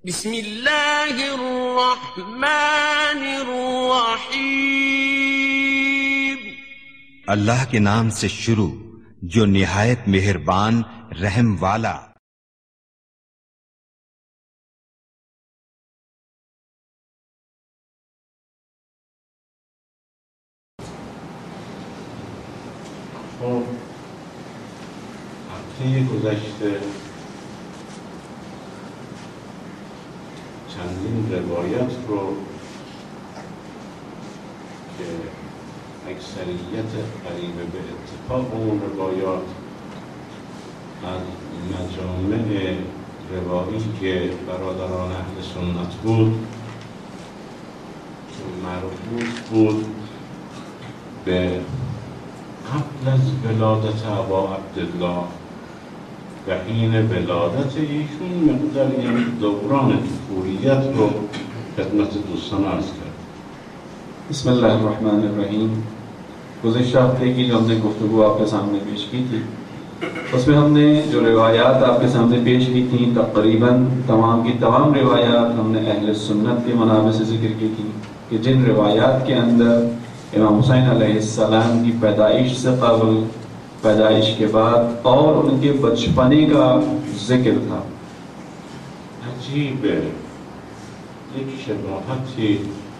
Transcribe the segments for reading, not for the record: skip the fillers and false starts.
बिस्मिल्लाहिर्रहमानिर्रहीम। अल्लाह के नाम से शुरू जो निहायत मेहरबान रहम वाला। هفته گذشته چندین روایت رو که اکثریت قریب به اتفاق اون روایات از مجامع روایی که برادران اهل سنت بود که مربوط بود به قبل از ولادت ابا عبدالله و حین ولادت ایشون مقدار این دوران طفولیت رو خدمت دوستان عرض کرد. بسم الله الرحمن الرحیم. गुज़िश्ता हफ्ते की जो हमने गुफ्तगू आपके सामने पेश की थी उसमें हमने जो रिवायात आपके सामने पेश की थी तकरीबन तमाम की तमाम रिवायात हमने अहले सुन्नत के मनाबे से जिक्र की थी कि जिन रिवायात के अंदर इमाम हुसैन अलैहिस्सलाम की पैदाइश से क़ब्ल, पैदाइश के बाद और उनके बचपने का जिक्र था। अजीब एक शबाहती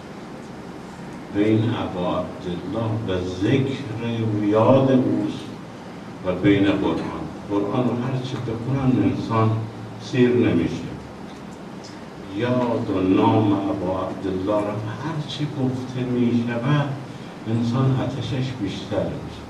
بین ابا عبدالله و ذکر و یاد اوست و بین قرآن. قرآن رو هر چی بخونن انسان سیر نمیشه. یاد و نام ابا عبدالله رو هر چی گفته میشود انسان آتشش بیشتر میشه.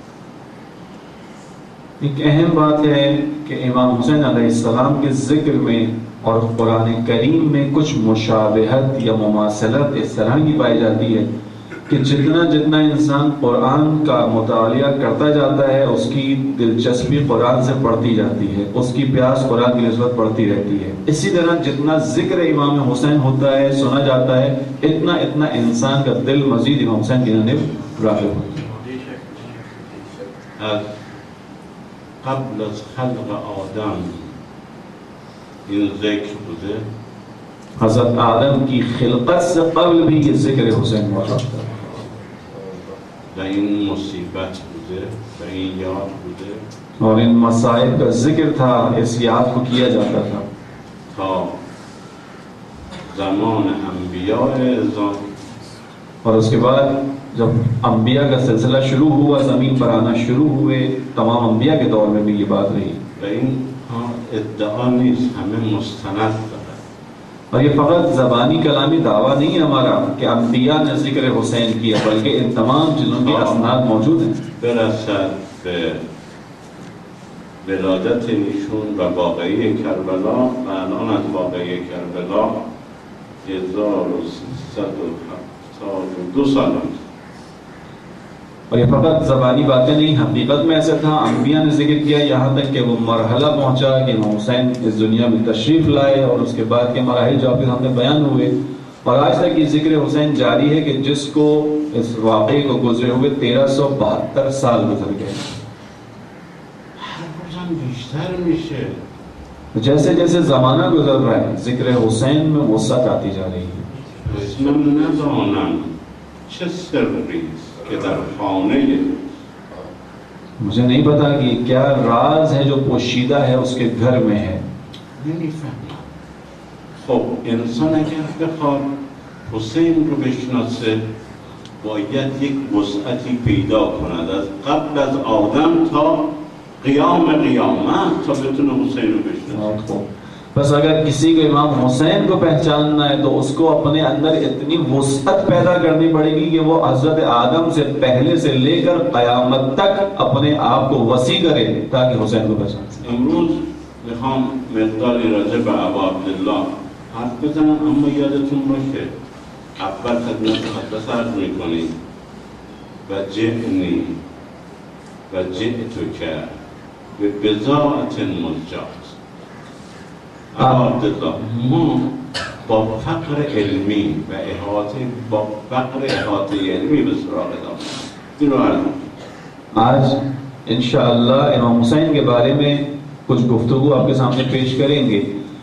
एक अहम बात है कि इमाम हुसैन अलैहिस्सलाम के जिक्र में और कुरान करीम में कुछ मुशाबहत या मुमासलत इस तरह की पाई जाती है कि जितना जितना इंसान कुरान का मुतालिया करता जाता है उसकी दिलचस्पी कुरान से बढ़ती जाती है, उसकी प्यास कुरान की निस्बत बढ़ती रहती है। इसी तरह जितना जिक्र इमाम हुसैन होता है, सुना जाता है, इतना इतना इंसान का दिल मजीद इमाम हुसैन की जानिब राग़िब होता है। قبل از خلق آدم این ذکر بوده. हज़रत आदम की खिलकत से क़ब्ल भी ये ज़िक्र हुसैन मौजूद था و این مصیبت بوده و این یاد بوده और इन मसाइब का जिक्र था, इस याद को किया जाता था تا زمان انبیاء اعظام और उसके बाद जब अंबिया का सिलसिला शुरू हुआ, ज़मीन पर आना शुरू हुए, तमाम अंबिया के दौर में भी ये बात रही। و این ادعا نیست، همه مستند داره और ये फ़कत ज़बानी कलामी दावा नहीं है हमारा कि अंबिया ने ज़िक्र हुसैन किया, बल्कि इन तमाम चीज़ों की असनाद मौजूद हैं। برسد به ولادت ایشون و واقعه کربلا و الان از واقعه کربلا 1372 سال است. और ये फ़कत ज़बानी बातें नहीं, हकीकत में ऐसा था। अंबिया ने जिक्र किया यहाँ तक कि वो मरहला पहुँचा कि इमाम हुसैन इस दुनिया में तशरीफ़ लाए और उसके बाद के मराहिल जो आपके सामने बयान हुए। और आज तक ये जिक्र हुसैन जारी है कि जिसको इस वाक़े को गुजरे हुए 1372 साल गुजर गए। هر روزم بیشتر میشه. जैसे जैसे ज़माना गुजर रहा है जिक्र हुसैन में वसअत आती जा रही है। من ندانم چه سری است که در خانه मुझे नहीं पता कि क्या राज है जो पोशीदा है उसके घर में है। نمیفهمم. خب انسان اگر بخواد حسین رو بشناسه باید یک وسعتی پیدا کند از قبل از آدم تا قیام قیامت تا بتونه حسین رو بشناسه. बस अगर किसी को इमाम हुसैन को पहचानना है तो उसको अपने अंदर इतनी वुसअत पैदा करनी पड़ेगी कि वो हजरत आदम से पहले से लेकर क़यामत तक अपने आप को वसी करे ताकि हुसैन को पहचान सके। امروز میخوام مقداری راجع به ابا عبدالله حرف بزنم، اما یادتون باشه اول خدمت مقدس عرض میکنیم و جئنی و جئتک به بضاعة مزجاة. ابا عبدالله ما با فقر علمی و با فقر احاطه علمی به سراغ داریم. این رو عرض आज इंशाअल्लाह इमाम हुसैन के बारे में कुछ गुफ्तगू आपके सामने पेश करेंगे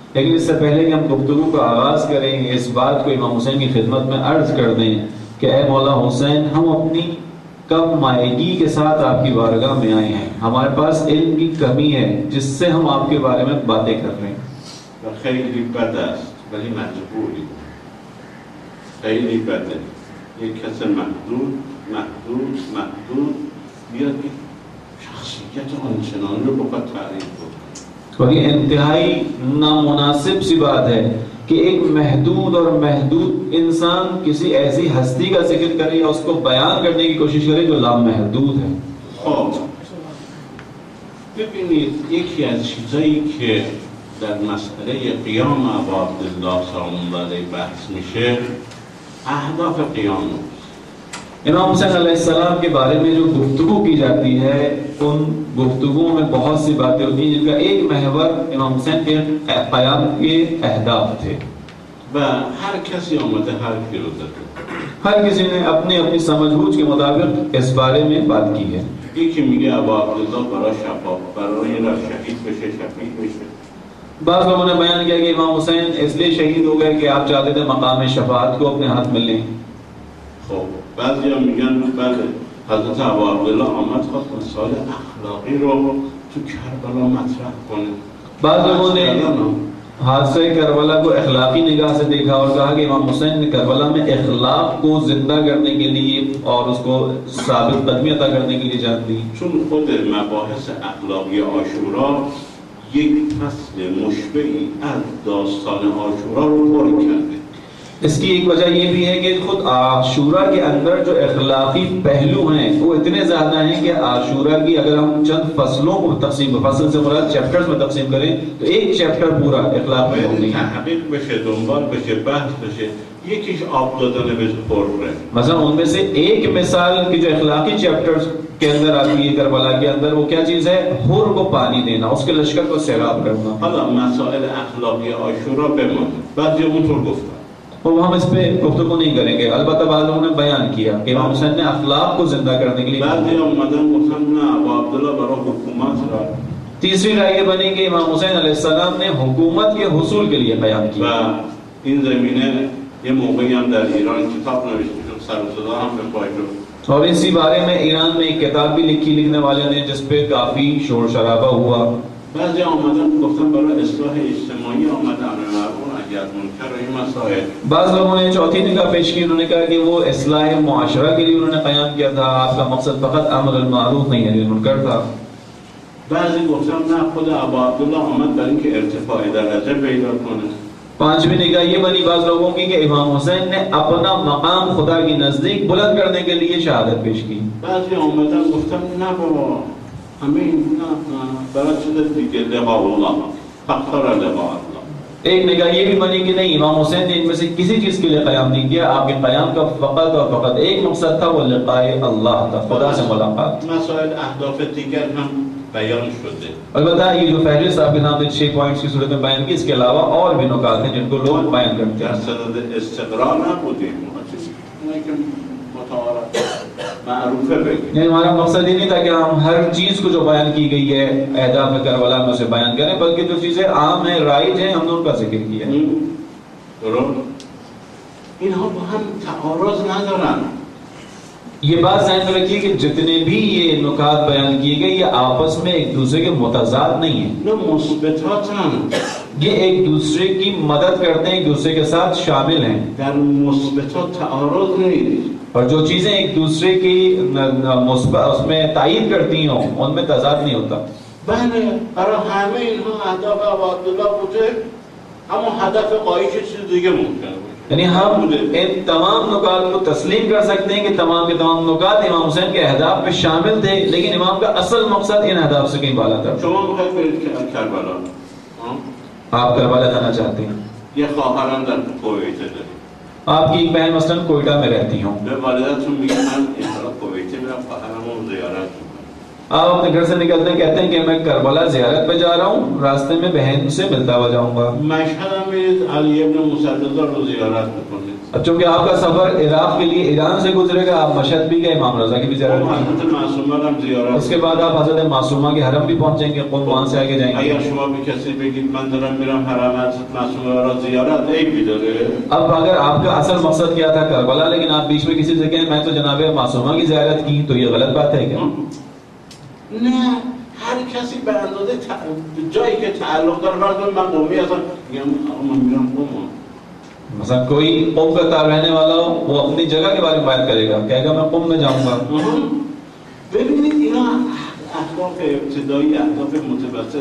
लेकिन इससे पहले कि हम गुफ्तगू का आगाज करें, इस बात को इमाम हुसैन की खिदमत में अर्ज कर दें कि ए मौला हुसैन, हम अपनी कम मायगी के साथ आपकी बारगाह में आए हैं। हमारे पास इल्म की कमी है जिससे हम आपके बारे में बातें कर रहे हैं। خیلی بد است ولی مجبوری. خیلی بده یک کس محدود بیاد که شخصیت آنچنانی رو بخواد تعریف کنه. और ये इंतहाई नामुनासिब सी बात है कि एक महदूद और महदूद इंसान किसी ऐसी हस्ती का जिक्र करे या उसको बयान करने की कोशिश करे जो लामहदूद है। خب ببینید یکی از چیزایی که در مسئله قیام ابا عبدالله سلام الله علیه بحث میشه اهداف قیام است. इमाम हुसैन अलैहिस्सलाम के बारे में जो गुफ्तगू की जाती है, उन गुफ्तगुओं में बहुत सी बातें होती हैं जिनका एक महवर इमाम हुसैन के क़याम के अहदाफ थे। و هر کسی آمده حرفی رو زده. हर किसी ने अपनी अपनी समझबूझ के मुताबिक इस बारे में बात की है। یکی میگه ابا عبدالله برای شهید بشه شفیع بشه. बाज़ लोगों ने बयान किया कि इमाम हुसैन इसलिए शहीद हो गए कि आप चाहते थे मकाम शफाअत को अपने हाथ में लें। خب بعضیا میگن بله حضرت ابا عبدالله آمد خواست مسائل اخلاقی رو تو کربلا مطرح کنه. बाज़ लोगों ने हादसे करबला को अखलाकी निगाह से देखा और कहा कि इमाम हुसैन ने करबला में अखलाक को जिंदा करने के लिए और उसको साबित कदमी अता करने के लिए जान दी। چون خود مباحث اخلاقی عاشورا یک فصل مشبعی از داستان عاشورا رو پر کرده. इसकी एक वजह ये भी है कि खुद आशूरा के अंदर जो अखलाकी पहलू हैं वो इतने ज्यादा हैं कि आशूरा की अगर हम चंद फसलों को तकसीम, फसल से मुराद चैप्टर्स में तकसीम करें तो एक चैप्टर पूरा अखलाक में होनी है। तहकीक बशे, दंबाल बशे, बहस बशे, یکیش آب دادن به پرره. مثلا उनमें से एक मिसाल की जो अखलाकी चैप्टर्स के अंदर आती है करबला के अंदर, वो क्या चीज है? हुर को पानी देना, उसके लश्कर को सैराब करना। حالا مسائل اخلاقی عاشورا بمانه. بعضی اونطور گفتن. और हम इस पे गुफ्तगू नहीं करेंगे। अलबत्ता बाद लोगों ने बयान किया कि इमाम हुसैन ने अखलाक को जिंदा करने के लिए بعضی اومدن گفتن نه ابا عبدالله برای حکومت را. तीसरी राय ये बनी कि इमाम हुसैन अलैहिस्सलाम ने हुकूमत के हुसूल के लिए बयान و किया। این زمینه یه موقعی هم در ایران کتاب نوشته شد، سر و صدا هم به پای شد. और इसी बारे में ईरान में एक किताब भी लिखने वाले ने जिस पे काफी शोर शराबा हुआ। بعضی آمدن گفتن برای اصلاح اجتماعی آمدن امر معروف نهی از منکر و این مسائل. बाज़ लोगों ने चौथी निगाह पेश की, उन्होंने कहा कि वो इस्लाह मुआशरा के लिए उन्होंने क़याम किया था, आपका मकसद फ़कत अम्र मारूफ नहीं है मुनकर था। بعضی گفتن نه خود ابا عبدالله آمد برای اینکه ارتفاع درجه پیدا کنه. पांचवी निगाह ये बनी बाज़ लोगों की कि इमाम हुसैन ने अपना मकाम खुदा की नजदीक बुलंद करने के लिए शहादत पेश की। بعضی آمدن گفتن نه بابا همین نه برای چیز دیگه لقاء الله فقط لقاء الله. एक निगाह ये भी बनी कि नहीं, इमाम हुसैन ने इनमें से किसी चीज के लिए क़याम नहीं किया, आपके क़याम का फ़कत और फ़कत एक मकसद था, वो लिक़ाए अल्लाह था, खुदा से मुलाकात। مسائل اهداف دیگر هم بیان شده. अलबत्ता ये जो फहरिस्त आपके सामने 6 पॉइंट्स की सूरत में बयान की, इसके अलावा और भी नुकात हैं जिनको लोग बयान करते در हैं। صدد استقرار نبودیم، اونایی که متعارف معروفه بگیم. नहीं, हमारा मकसद ये नहीं था कि हम हर चीज को जो बयान की गई है अहदाफ करबला में उसे बयान करें, बल्कि जो चीजें आम है, राइज हैं, हमने उनका जिक्र किया है। درست؟ اینها با هم تعارض ندارن. ये बात ध्यान में रखिए कि जितने भी ये नुकात बयान किए गए ये आपस में एक दूसरे के मुतजाद नहीं है, اینا مثبتاتن. ये एक दूसरे की मदद करते हैं, एक दूसरे के साथ शामिल हैं। در مثبتات تعارض نیست. और जो चीजें एक दूसरे की उसमें तायीद करती हों उनमें तजाद नहीं होता। بله برای همه اینها اهداف ابا عبدالله بوده، اما هدف قایش چیز دیگه ممکنه باشه. यानी हम इन तमाम नुकात को तस्लीम कर सकते हैं कि तमाम के तमाम नुकात इमाम हुसैन के अहदाफ में शामिल थे, लेकिन इमाम का असल मकसद इन अहदाफ से कहीं बाला था। شما میخواید برید کربلا، आप करबला जाना चाहते हैं, یه خواهرم در کویت دارید. आपकी एक बहन मसलन कोयटा में रहती हूँ, به والدتون میگه من انشاءالله کویت میرم خواهرمو زیارت میکنم. आप अपने घर से निकलते हैं, कहते हैं कि मैं करबला ज़ियारत पे जा रहा हूँ, रास्ते में बहन से मिलता हुआ जाऊंगा। مشهد میرید علی ابن موسی رضا رو زیارت میکنید. अब चूंकि आपका सफर इराक के लिए ईरान से गुजरेगा, आप मशहद भी गए, इमाम रजा की भी ज़ियारत की, حضرت معصومه هم زیارت. उसके बाद आप हजरत मासूमा के हरम भी पहुंचेंगे, वहां से आगे जाएंगे। اگر شما به کسی بگید من دارم میرم حرم حضرت معصومه را زیارت، عیبی داره؟ अब अगर आपका असल मकसद क्या था करबला, लेकिन आप बीच में किसी से कहें मैं तो जनाब मासूमा की ज़ियारत की, तो ये गलत बात है क्या? نه، هر کسی به اندازه جایی که تعلق داره. فرض کنید من قمی هستم، میگم من میرم قم. مثلا कोई कौम का तार रहने वाला हो, वो अपनी जगह के बारे में बात करेगा, कहेगा मैं कुम में जाऊंगा। ببینید اینا اهداف ابتدایی، اهداف متوسط،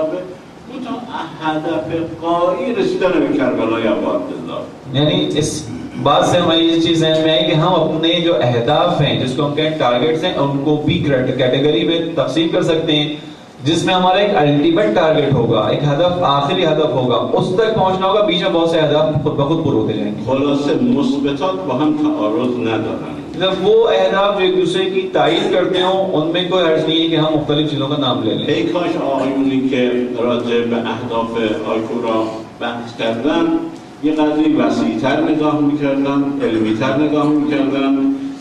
هدف قایی رسیدن به کربلای ابو عبدالله. यानी इस बात से हमारी ये चीज ज़हन में आई कि हम अपने जो अहदाफ हैं, जिसको हम कहें टारगेट्स हैं, उनको भी कैटेगरी में तकसीम कर सकते हैं, जिसमें हमारा एक अल्टीमेट टारगेट होगा, एक हदफ, आखिरी हदफ होगा, उस तक पहुंचना होगा। बीच में बहुत से अहदाफ खुद ब खुद पूरे होते जाएंगे। خلاصه مثبتات با هم تعارض ندارن. जब वो अहदाफ जो एक दूसरे की तायीद करते हो, उनमें कोई हर्ज नहीं है कि हम मुख्तलिफ चीजों का नाम ले लें। ای کاش آقایونی که راجع به اهداف آشورا بحث کردن یه قدری وسیع‌تر نگاه می‌کردن، علمی‌تر نگاه می‌کردن،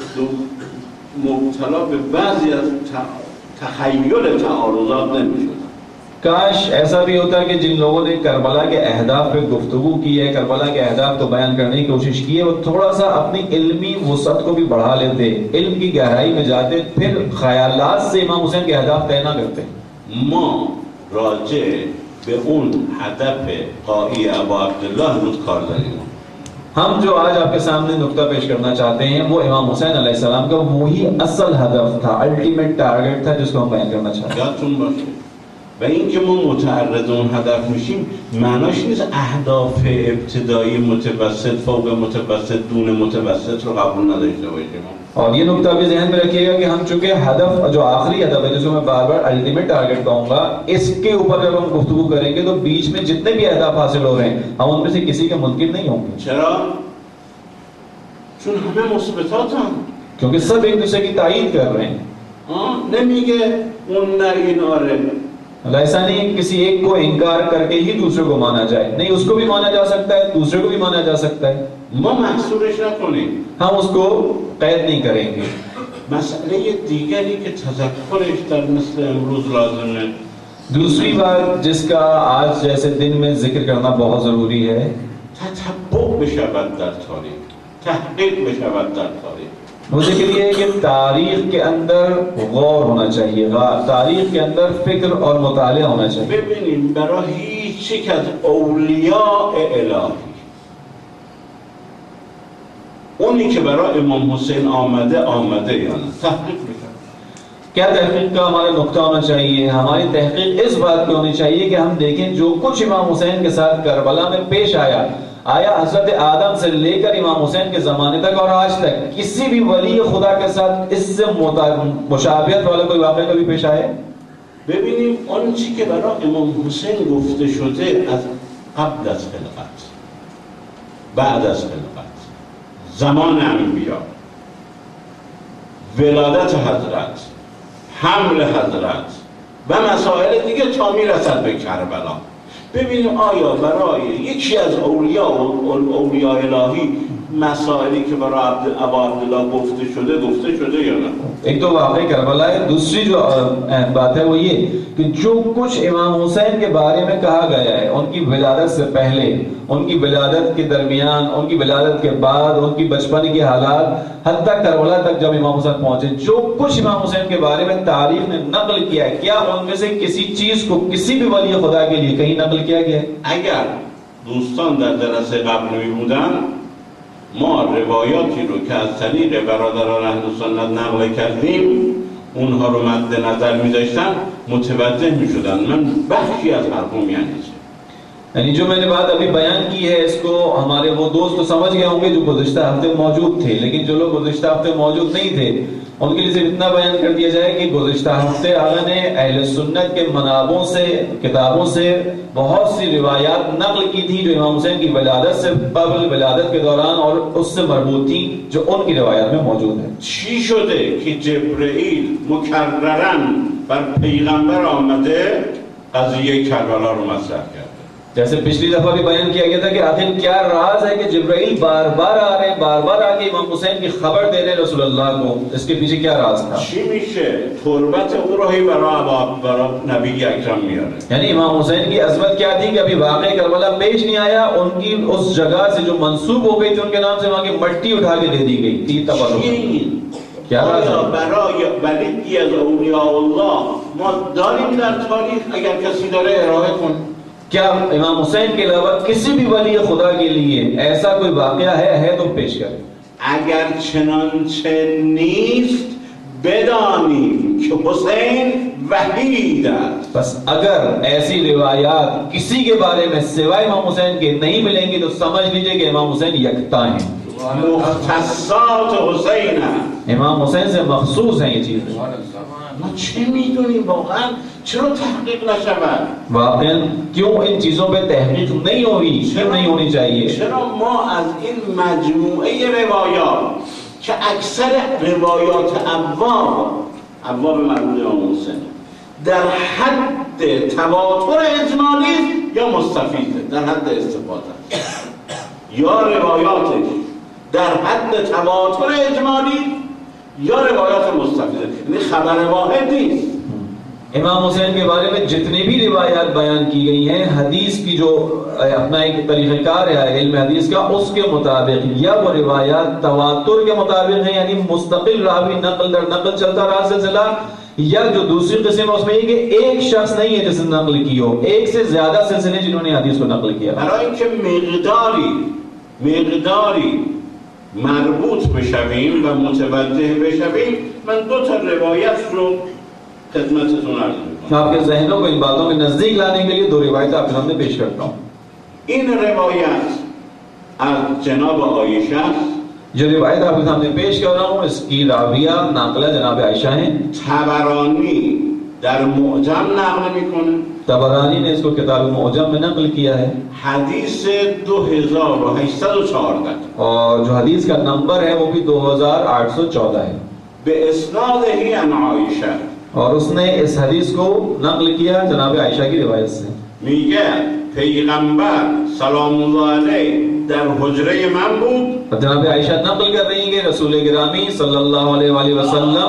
مبتلا به بعضی از تخیل تعارضات نمی‌شدن. काश ऐसा भी होता कि जिन लोगों ने करबला के अहदाफ पे गुफ्तगू की है, करबला के अहदाफ को बयान करने की कोशिश की है, वो थोड़ा सा अपनी इल्मी वसअत को भी बढ़ा लेते, इल्म की गहराई में जाते, फिर ख्यालात से इमाम हुसैन के अहदाफ तय ना करते। ما راجع به اون هدف قایی ابو عبدالله امروز کار داریم. हम जो आज आपके सामने नुक्ता पेश करना चाहते हैं, वो इमाम हुसैन अलैहिस्सलाम का वही असल हदफ था, अल्टीमेट टारगेट था, जिसको हम बयान करना चाहते हैं। یادتون باشه و اینکه ما متعرض اون هدف میشیم معناش نیست اهداف ابتدایی متوسط فوق متوسط دون متوسط رو قبول نداشته باشیم. और ये नुक्ता भी ज़हन में रखिएगा कि हम चूंकि हदफ जो आखिरी हदफ है, जिसको मैं बार बार अल्टीमेट टारगेट कहूंगा, इसके ऊपर जब हम गुफ्तगू करेंगे तो बीच में जितने भी अहदाफ हासिल हो रहे हैं, हम उनमें से किसी के मुनकिर नहीं होंगे। چرا؟ چون همه مثبتاتن. क्योंकि सब एक दूसरे की तायीद कर रहे हैं। نمیگه اون نه این آره. ऐसा नहीं किसी एक को इनकार करके ही दूसरे को माना जाए, नहीं, उसको भी माना जा सकता है, दूसरे को भी माना जा सकता है। ما محصورش نکنیم. हम उसको कैद नहीं करेंगे। مسئله دیگری که تذکرش در مثل امروز لازمه، दूसरी बात जिसका आज जैसे दिन में जिक्र करना बहुत जरूरी है, تتبع بشود در تاریخ، تحقیق بشود در تاریخ. वो जिक्र ये है कि तारीख के अंदर गौर होना चाहिए, तारीख के अंदर फिक्र और मुतालिया होना चाहिए। ببینیم برای هیچ یک از اولیاء الهی، اونی که برای امام حسین آمده یا نه، تحقیق بشه. क्या तहकीक का हमारा नुक्ता होना चाहिए? हमारी तहकीक इस बात पे होनी चाहिए कि हम देखें जो कुछ इमाम हुसैन के साथ करबला में पेश आया हजरत आदम से लेकर इमाम हुसैन के ज़माने तक और आज तक किसी भी वली खुदा के साथ इससे मुशाबिहत वाला कोई वाक़या कभी पेश आया? ببینیم آن چی که برای امام حسین گفته شده از قبل از خلقت، بعد از خلقت، زمان انبیا، ولادت حضرت، حمل حضرت و مسائل دیگه تا میرسد به کربلا. ببینیم آیا برای یکی از اولیاء الهی مسائلی که برای ابو عبدالله گفته شده یا نه؟ एक तो वाक़ई करबला है, दूसरी जो बात है वो ये कि जो कुछ इमाम हुसैन के बारे में कहा गया है, उनकी विलादत से पहले, उनकी विलादत के दरमियान, उनकी विलादत के बाद, उनकी बचपन के हालात, हत्ता करबला तक जब इमाम हुसैन पहुंचे, जो कुछ इमाम हुसैन के बारे में तारीख ने नकल किया है, क्या उनमें से किसी चीज को किसी भी वली खुदा के लिए कहीं नकल किया गया है? اگر دوستان در جلسه قبل می بودن، ما روایاتی رو که از طریق برادران اهل سنت نقل کردیم اونها رو مد نظر می داشتن متوجه می شدن من بخشی از حرفم یعنی यानी जो मैंने बात अभी बयान की है, इसको हमारे वो दोस्त तो समझ गए होंगे जो गुज़िश्ता हफ्ते मौजूद थे, लेकिन जो लोग गुज़िश्ता हफ्ते मौजूद नहीं थे उनके लिए सिर्फ इतना बयान कर दिया जाए कि गुज़िश्ता हफ्ते आला ने अहले सुन्नत के मनाबों से, किताबों से बहुत सी रिवायात नकल की थी जो इमाम हुसैन की विलादत से कबल, विलादत के दौरान और उससे मरबूत थी, जो उनकी रिवायात में मौजूद है। چی شده که جبرئیل مکررن بر پیغمبر آمده قضیه کربلا رو مطرح کرده. जैसे पिछली दफा भी बयान किया गया था कि आखिर क्या राज है कि जिब्राइल बार बार आ रहे हैं, बार बार आके इमाम हुसैन की खबर दे रहे हैं रसूलुल्लाह को, इसके पीछे क्या राज था? چی میشه؟ تربت او رو هی برای نبی اکرم میاره. यानी इमाम हुसैन की अजमत क्या थी कि अभी वाक़ई करबला पेश नहीं आया, उनकी उस जगह से जो मंसूब हो गई थी उनके नाम से वहां की मट्टी उठा के दे दी गई थी। क्या राज है? برای ولیدی از اولیاء الله ما داریم در تاریخ اگر کسی داره ارائه کن. क्या इमाम हुसैन के अलावा किसी भी वली खुदा के लिए ऐसा कोई वाकया है तो पेश करें। اگر چنانچه نیست بدانیم که حسین وحید است. बस अगर ऐसी रिवायात किसी के बारे में सिवाय इमाम हुसैन के नहीं मिलेंगी तो समझ लीजिए कि इमाम हुसैन यकता हैं, مختصات حسین است. इमाम हुसैन से मखसूस हैं ये चीजें। ما چه میدونیم واقعا چرا تحقیق نشود؟ वाकई क्यों इन चीजों पे तहकीक नहीं होगी, क्यों नहीं होनी चाहिए? چرا ما از این مجموعه روایات که اکثر روایات ابواب مربوط به امام حسین در حد تواتر اجمالی یا مستفیضه، در حد استفاده یا روایاتش در حد تواتر اجمالی یا روایات مستفیضه، یعنی خبر واحد نیست. इमाम हुसैन के बारे में जितनी भी रिवायात बयान की गई हैं, हदीस की जो अपना एक तरीक़ेकार है इल्म हदीस का, उसके मुताबिक या वो रिवायात तवातुर के मुताबिक है, यानी मुस्तकिल रावी नकल दर नकल चलता रहा सिलसिला, या जो दूसरी किस्म है उसमें ये कि एक शख्स नहीं है जिसने नकल की हो, एक से ज्यादा सिलसिले जिन्होंने हदीस को नकल किया। برای اینکه مقداری مربوط بشویم و متوجه بشویم من دو تا روایت رو خدمتتون عرض میکنم. आपके ज़हनों को इन बातों के नजदीक लाने के लिए दो रिवायत आपके सामने पेश करता हूँ। این روایت از جناب عایشه است. जो रिवायत आपके सामने पेश कर रहा हूँ इसकी राविया नाकला जनाब आयशा हैं। طبرانی در معجم نقل میکنه. तबरानी ने इसको किताब मुअज्जम में नकल किया है। حدیث 2814 और जो हदीस का नंबर है वो भी 2814 है। به اسناده عن عایشه और उसने इस हदीस को नकल किया जनाब आयशा की रिवायत से। میگه پیغمبر سلام الله علیه در حجره من بود. जनाब आयशा नकल कर रही है कि रसूल गिरामी सल्लल्लाहु अलैहि वसल्लम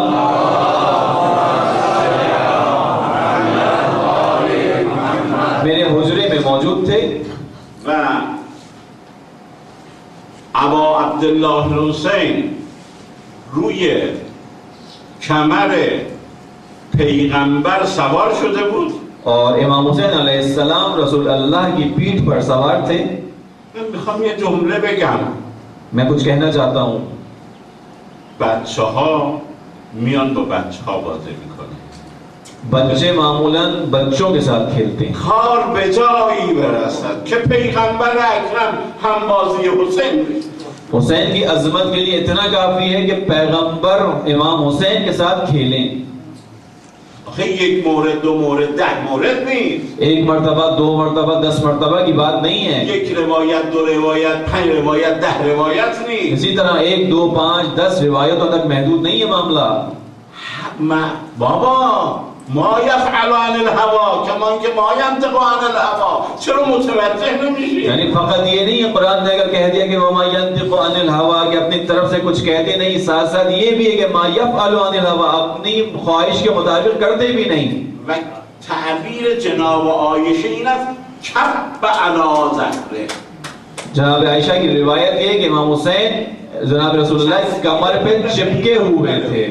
मेरे हुजरे में मौजूद थे و ابا عبدالله الحسین روی کمر پیغمبر سوار شده بود. और इमाम हुसैन अलैहिस्सलाम रसूल अल्लाह की पीठ पर सवार थे। من میخوام یه جمله بگم. मैं कुछ कहना चाहता हूँ। بچه ها میان با بچه ها بازی میکنن. बच्चे मामूलन बच्चों के साथ खेलते हैं। کار به جایی برسد که پیغمبر اکرم هم بازی حسین بشه. हुसैन की अजमत के लिए इतना काफी है कि पैगंबर इमाम हुसैन के साथ खेलें। آخه یک مورد دو مورد 10 مورد نیست. एक मर्तबा, दो मर्तबा, 10 मर्तबा की बात नहीं है। یک روایت، دو روایت، 5 روایت، 10 روایت نیست. इसी तरह 1, 2, 5, 10 रिवायतों तक महदूद नहीं है मामला। بابا ما يفعل عن الهوى كمان که ما ينطق عن الهوى چرا متوجه نمیشی؟ यानी फकत ये नहीं है कुरान ने अगर कह दिया कि वमा यंतिकु अनिल हवा कि अपनी तरफ से कुछ कहते नहीं, साथ साथ ये भी है कि मा यफअलु अनिल हवा अपनी ख्वाहिश के मुताबिक करते भी नहीं। و تعبیر جناب عایشه این است کب علی ظهره. जनाब आयशा की रिवायत है कि इमाम हुसैन जनाब रसूलुल्लाह की कमर पे चिपके हुए थे।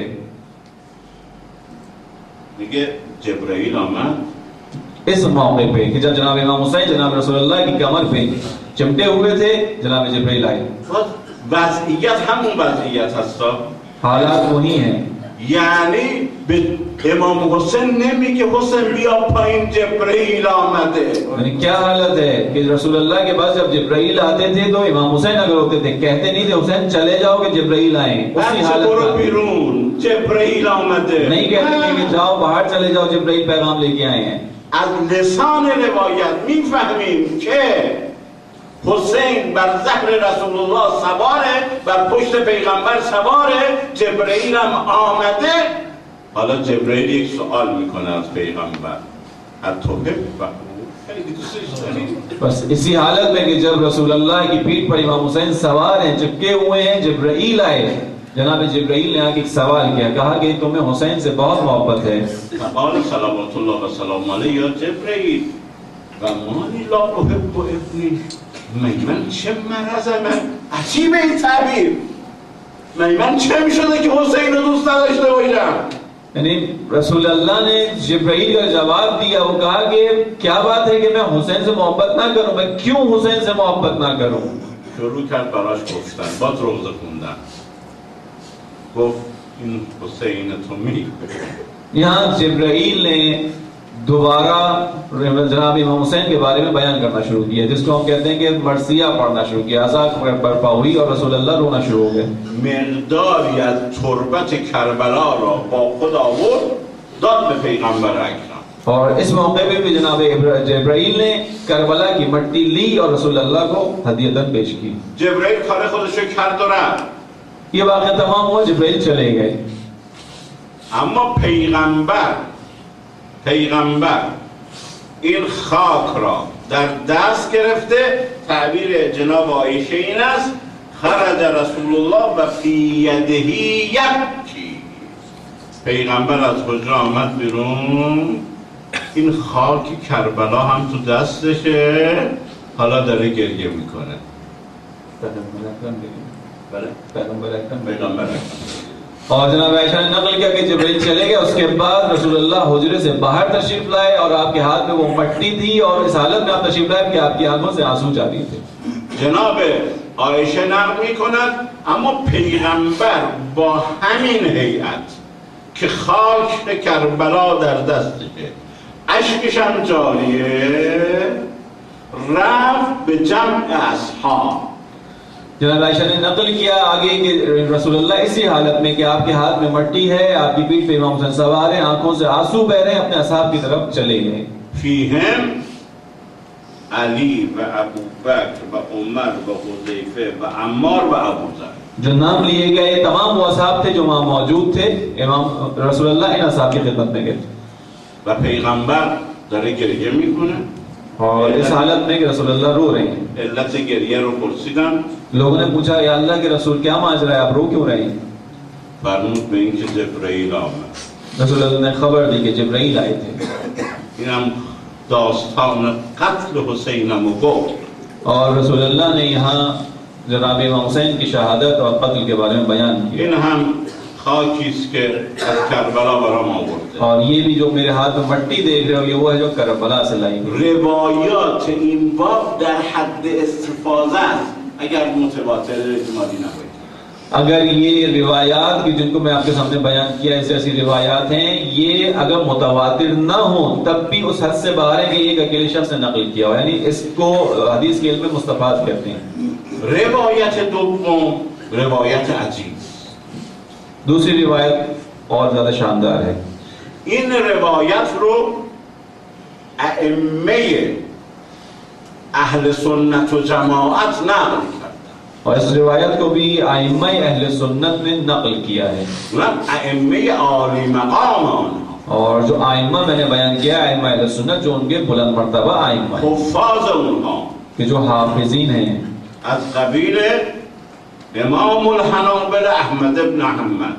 میگه جبرائیل آمد इस मौके पे कि जब जनाब इमाम हुसैन जनाब रसूलुल्लाह की कमर पे चिमटे हुए थे जनाब जिब्राइल आए। وضعیت همون وضعیت هست. हालात वही हैं। یعنی به امام حسین نمیگه حسین بیا پایین جبرائیل آمده. यानी क्या हालत है कि रसूलुल्लाह के पास जब जिब्राइल आते थे तो इमाम हुसैन अगर होते थे कहते नहीं थे हुसैन चले जाओ कि जिब्राइल आए। उसी हालत برو में بیرون جبرائیل آمده. नहीं कहते थे कि जाओ बाहर चले जाओ जिब्राइल पैगाम लेके आए हैं। از لسان روایت میفهمیم که حسین بر ظهر رسول الله سواره، بر پشت پیغمبر سواره، جبرائیل هم آمده حالا جبرئیل یک سوال میکنه از پیغمبر اتحب خیلی دوستش داری؟ बस इसी हालत में कि जब रसूल अल्लाह की पीठ पर इमाम हुसैन सवार हैं, चिपके हुए हैं, जिब्राइल आए, जनाब जिब्राइल ने आके एक सवाल किया, कहा कि तुम्हें हुसैन से बहुत मोहब्बत है। قال صلوات الله و سلام علیه یا جبرئیل و مانی لا احب ابنی من چه مرضم عجیب این تعبیر من چه میشده که حسین رو دوست نداشته باشم यानी रसूल अल्लाह ने जिब्राइल का जवाब दिया, वो कहा कि क्या बात है कि मैं हुसैन से मोहब्बत ना करूं, मैं क्यों हुसैन से मोहब्बत ना करूं। شروع کرد براش گفتن با روزه خوندن گفت این حسین تو میگه यहाँ जिब्राइल ने दोबारा जनाब इमाम हुसैन के बारे में बयान करना शुरू किया, जिसको हम कहते हैं कि मरसिया पढ़ना शुरू किया, अज़ा बर्पा हुई और रसूल अल्लाह रोना शुरू हो गए। مقداری از تربت کربلا را با خود آورد داد به پیغمبر اکرم और इस मौके पे भी जनाब जिब्राइल ने करबला की मट्टी ली और रसूल अल्लाह को हदीयतन पेश की। جبرئیل کار خودش رو کرد و رفت ये वाक़या तमाम हुआ, जिब्राइल चले गए। اما پیغمبر این خاک را در دست گرفته. تعبیر جناب عایشه این است خرج رسول الله و فی یدهی یبکی. پیغمبر از حجره آمد بیرون، این خاک کربلا هم تو دستشه، حالا داره گریه میکنه. پیغمبر और जनाब आयशा ने नकल किया कि जिब्राइल चले गए, उसके बाद रसूलुल्लाह हुजरे से बाहर तशरीफ लाए और आपके हाथ में वो मट्टी थी और इस हालत में आप तशरीफ लाए कि आपकी आंखों से आंसू जारी थे। جناب عایشه نقل میکند اما پیغمبر با همین هیئت که خاک کربلا در دستشه، اشکش هم جاریه، رفت به جمع اصحاب. जनाब आयशा ने नकल किया आगे कि रसूलुल्लाह इसी हालत में कि आपके हाथ में मट्टी है, आपकी पीठ पे इमाम हुसैन सवार हैं, आंखों से आंसू बह रहे हैं, अपने असहाब की तरफ चले गए। فیهم علی و ابوبکر و عمر و حذیفه و عمار و ابوذر. जो नाम लिए गए तमाम वो असहाब थे जो वहां मौजूद थे। इमाम रसूलुल्लाह इन असहाब की खिदमत में गए و پیغمبر داره گریه میکنه. और इस हालत में कि रसूलुल्लाह रो रहे हैं। علت گریه رو پرسیدن، लोगों ने पूछा या अल्लाह के रसूल क्या माजरा है, आप रो क्यों रहे हैं? فرمود به اینکه جبرئیل آمد. रसूलुल्लाह ने खबर दी कि जिब्राइल आए थे اینم داستان قتل حسینم گفت. और रसूलुल्लाह ने यहाँ जनाब इमाम हुसैन की शहादत और कत्ल के बारे में बयान किया। این هم خاکی است که از کربلا برام آورده. और ये भी जो मेरे हाथ में मट्टी देख रहे हो ये वो है जो करबला से लाई गई। روایات این باب در حد استفاضه است اگر متواتر اجمالی نباشه. अगर ये रिवायात की जिनको मैं आपके सामने बयान किया ऐसी ऐसी रिवायात हैं, ये अगर मुतवातिर ना हो तब भी उस हद से बाहर है कि एक अकेले शख्स ने नकल किया हो, यानी इसको हदीस के इल्म में मुस्तफाद कहते हैं। روایت دوم روایت عجیب. दूसरी रिवायत और ज्यादा शानदार है। این روایت رو ائمه اهل سنت و جماعت نقل کردن. और इस रिवायत को भी आइम्मा अहले सुन्नत ने नकल किया है। ائمه عالی مقام آنها और जो आइम्मा मैंने बयान किया आइम्मा अहले सुन्नत जो उनके बुलंद मर्तबा आइम्मा हैं, حفاظ اونها कि जो हाफिजीन हैं, از قبیل امام الحنابل احمد ابن احمد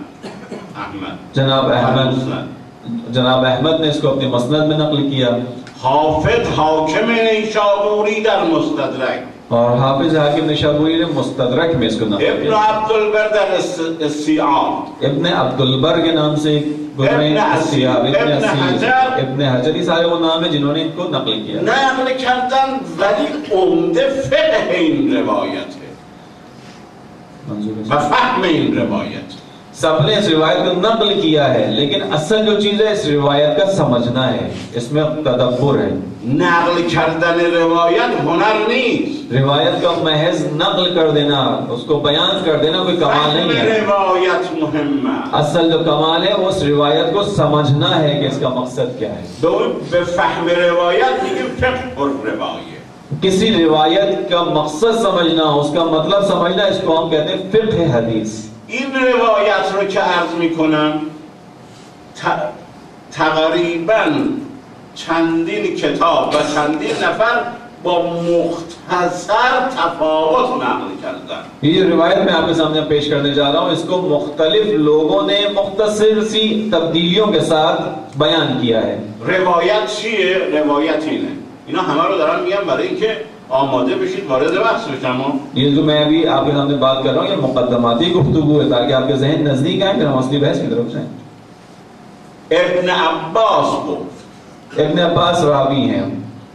जनाब अहमद ने इसको अपने मसनद में नकल किया। حافظ حاکم نیشابوری در مستدرک और हाफिज हाकिम निशापुरी ने मुस्तदरक में इसको नकल ابن किया। عبدالبر در استیعاب इब्ने अब्दुलबर के नाम से गुजरे इब्न असीर, इब्ने हजर, ये सारे वो नाम है जिन्होंने इनको नकल किया। نقل کردن ولی عمده فقه این روایته मंजूर و فهم این روایت. सबने इस रिवायत को नकल किया है, लेकिन असल जो चीज है इस रिवायत का समझना है, इसमें तदब्बुर है। نقل کردن روایت هنر نیست. रिवायत का महज नकल कर देना, उसको बयान कर देना कोई कमाल فهم नहीं है। روایت مهمه. असल जो कमाल है वो उस रिवायत को समझना है कि इसका मकसद क्या है। به فهم روایت میگیم فقه الروایت. किसी रिवायत का मकसद समझना, उसका मतलब समझना, इसको हम कहते हैं फिक़्ह हदीस। این روایت رو که عرض میکنم تقریبا چندین کتاب و چندین نفر با مختصر تفاوت نقل کردن. ये जो रिवायत मैं आपके सामने पेश करने जा रहा हूँ इसको मुख्तलिफ लोगों ने मुख्तसर सी तब्दीलियों के साथ बयान किया है. روایت چیه؟ روایت اینه. اینا همه رو دارم میگم برای اینکه آماده بشید وارد بحث بشم. ये जो मैं अभी आपके सामने बात कर रहा हूँ ये मुकद्दमाती गुफ्तगू है ताकि आपके ज़हन नजदीक आए फिर हम असली बहस की तरफ जाएं. ابن عباس گفت ابن अब्बास रावी हैं.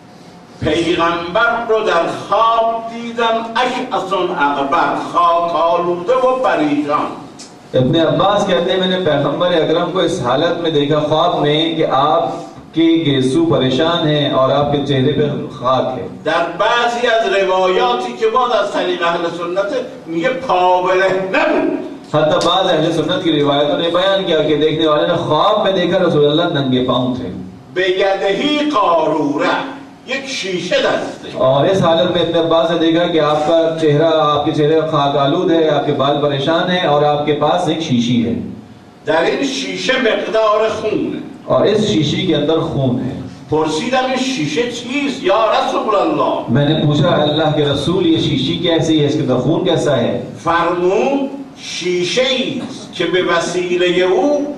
پیغمبر رو در خواب دیدم اشعث اغبر خاک آلوده و پریشان. ابن अब्बास कहते हैं मैंने पैगंबर अकरम को इस हालत में देखा ख्वाब में कि आपके गेसू परेशान हैं और आपके चेहरे पे खाक है. در بعضی از روایاتی که بعد از طریق اهل سنت میگه پابرهنه بود. हत्ता बाज़ अहले सुन्नत की रिवायतों ने बयान किया कि देखने वाले ने ख्वाब में देखा रसूलुल्लाह नंगे पांव थे. बेयदही कारूरा एक शीशे दस्ते. और इस हालत में इब्न अब्बास ने देखा कि आपका चेहरा आपके चेहरे का खाक आलूद है, आपके बाल परेशान हैं और आपके पास एक शीशी है. در این شیشه مقدار خونه. और इस शीशी के अंदर खून है. پرسیدم این شیشه چیست یا رسول الله؟ मैंने पूछा अल्लाह के रसूल ये शीशी कैसी है, इसके अंदर खून कैसा है? فرمود شیشه ایست که به وسیله او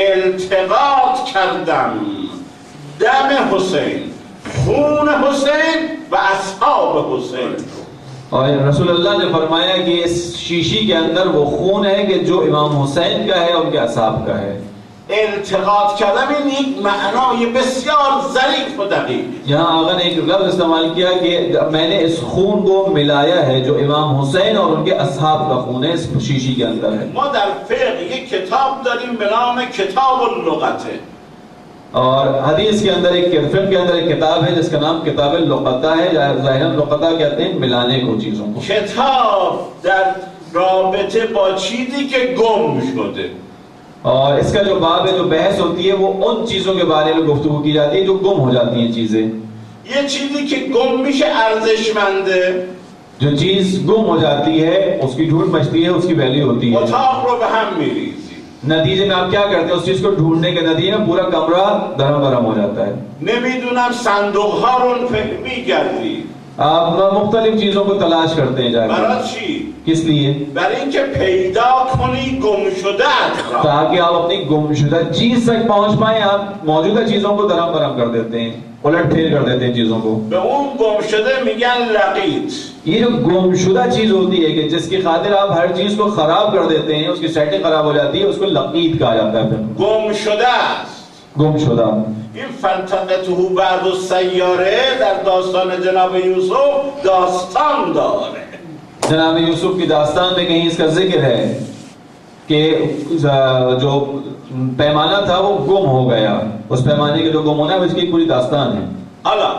التقاط کردم دم حسین، خون حسین و اصحاب حسین. और रसूल अल्लाह ने फरमाया कि इस शीशी के अंदर वो खून है कि जो इमाम हुसैन का है उनके असहाब का है. التقاط کردم این یک معنای بسیار ظریف و دقیق. यहाँ आगा ने एक लफ्ज़ इस्तेमाल किया कि मैंने इस खून को मिलाया है जो इमाम हुसैन और उनके असहाब का खून है इस शीशी के अंदर है. ما در فقه یک کتاب داریم به نام کتاب اللغته. और हदीस के अंदर एक फिल्म के अंदर एक किताब है जिसका नाम किताब लुक़ता है. ज़ाहिरन लुक़ता कहते हैं मिलाने को चीज़ों को. کتاب در رابطه با چیزی که گم شده. और इसका जो बाब है जो बहस होती है वो उन चीजों के बारे में गुफ्तगू की जाती है जो गुम हो जाती हैं चीजें. ये चीजें कि गुम मिशे अर्ज़शमंद. जो चीज गुम हो जाती है उसकी ढूंढ मचती है, उसकी वैल्यू होती है. اتاق رو به هم می‌ریزی. नतीजे में आप क्या करते हैं उस चीज को ढूंढने के नतीजे में पूरा कमरा धर्म गरम हो जाता है. نمیدونم صندوق‌ها رو می‌گردی. आप मुख्तलिफ चीजों को तलाश करते हैं जाकर. برای چی؟ किस लिए? برای اینکه پیدا کنی گم شده‌ات را. ताकि आप अपनी गुमशुदा चीज तक पहुंच पाए. आप मौजूदा चीजों को धर्म गरम कर देते हैं, उलट फेर कर देते हैं चीजों को. به اون گم شده میگن لقیط. ये जो गुमशुदा चीज होती है कि जिसकी खातिर आप हर चीज को खराब कर देते हैं, उसकी सेटिंग खराब हो जाती है, उसको लकीत कहा जाता है. گم شده است. गुमशुदा. این فلتقته بعض السیاره در داستان جناب یوسف داستان داره. जनाब यूसुफ की दास्तान में कहीं इसका जिक्र है कि जो पैमाना था वो गुम हो गया. उस पैमाने के जो गुम होना है उसकी पूरी दास्तान है. حالا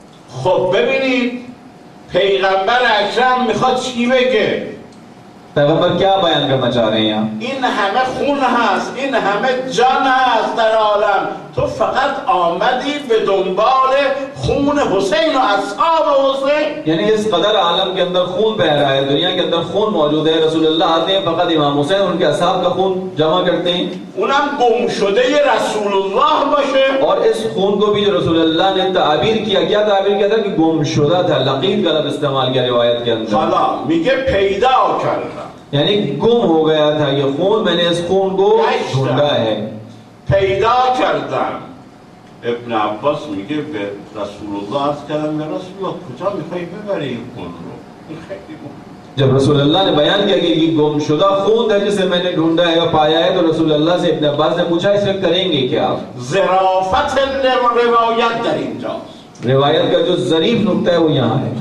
خب ببینید پیغمبر اکرم میخواد چی بگه. पैगंबर क्या बयान करना चाह रहे हैं यहाँ. این همه خون هست، این همه جان هست در عالم، تو فقط آمدی به دنبال خون حسین و اصحاب حسین. यानी इस कदर आलम के अंदर खून बह रहा है, दुनिया के अंदर खून मौजूद है, रसूलुल्लाह आते हैं फकत इमाम हुसैन उनके असहाब का खून जमा करते हैं. اونم گم شده رسول الله باشه. और इस खून को भी जो रसूलुल्लाह ने ताबीर किया, क्या ताबीर किया था कि गुमशुदा था. लकीत का लफ्ज़ इस्तेमाल किया रिवायत के अंदर. حالا میگه پیدا کردم. यानी गुम हो गया था ये खून, मैंने इस खून को ढूंढा है. پیدا کردم. ابن عباس میگه به رسول الله عرض کردم یا رسول الله کجا میخوای ببری این خون رو؟ این خیلی مهمه. जब रसूलुल्लाह ने बयान किया कि ये गुमशुदा खून है जिसे मैंने ढूंढा है और पाया है, तो रसूलुल्लाह से इब्न अब्बास ने पूछा इसमें करेंगे क्या आप. ظرافت روایت در اینجاست. रिवायत का जो ज़रीफ नुक्ता है वो यहाँ है.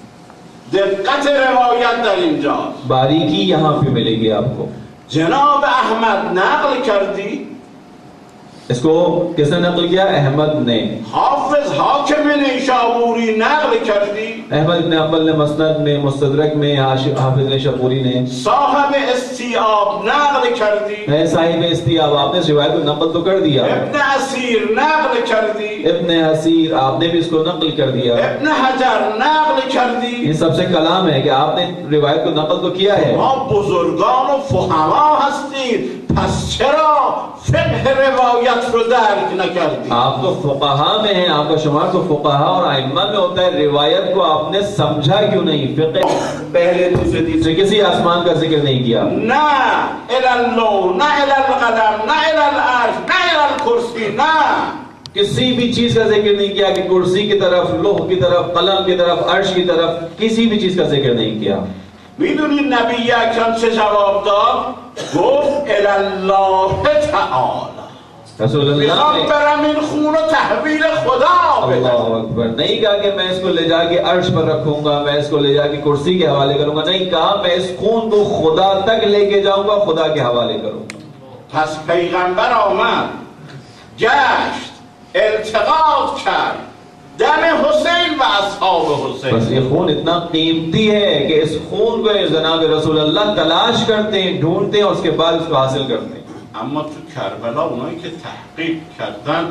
دقت روایت در اینجاست. बारीकी यहाँ पे मिलेगी आपको. جناب احمد نقل کردی. इसको किसने नकल किया? अहमद ने. حافظ حاکم نیشابوری نقل کردی. अहमद इब्न हंबल ने मसनद में, मुस्तदरक में, हाफिज निशापुरी ने. صاحب استیاب نقل کردی. साहिब इस्तियाब, आपने इस रिवायत को नकल तो कर दिया. ابن اسیر نقل کردی. इब्न हसीर, आपने भी इसको नकल कर दिया. ابن حجر نقل کردی. इन सबसे कलाम है कि आपने रिवायत को नकल तो किया है. ما بزرگان و فهما هستید، پس چرا فقه روایت رو درک نکردی؟ आप तो फुक़हा में हैं, आपका शुमार तो फुक़हा और आइम्मा में होता है, रिवायत को आपने समझा क्यों नहीं? फ़िक़्ह पहले दूसरे तीसरे किसी आसमान का जिक्र नहीं किया. نه الی اللوح، نه الی القلم، نه الی العرش، نه الی الکرسی، نه किसी भी चीज का जिक्र नहीं किया कि कुर्सी की तरफ, लोह की तरफ, कलम की तरफ, अर्श की तरफ, किसी भी चीज का जिक्र नहीं किया. میدونید نبی اکرم چه جواب داد؟ گفت الی الله تعالی. रसूल अल्लाह میخوام ने برم این خون رو تحویل خدا بدم. अल्लाहु अकबर नहीं कहा कि मैं इसको ले जाके अर्श पर रखूंगा, मैं इसको ले जाके कुर्सी के हवाले करूंगा. नहीं कहा मैं इस खून को खुदा तक लेके जाऊंगा, खुदा के हवाले करूंगा. پس پیغمبر آمد گشت التقاط کرد دم حسین و اصحاب बस حسین. ये खून इतना कीमती है कि इस खून को जनाब रसूल अल्लाह तलाश करते हैं, ढूंढते हैं और उसके बाद उसको हासिल करते हैं. اما تو کربلا اونایی که تحقیق کردن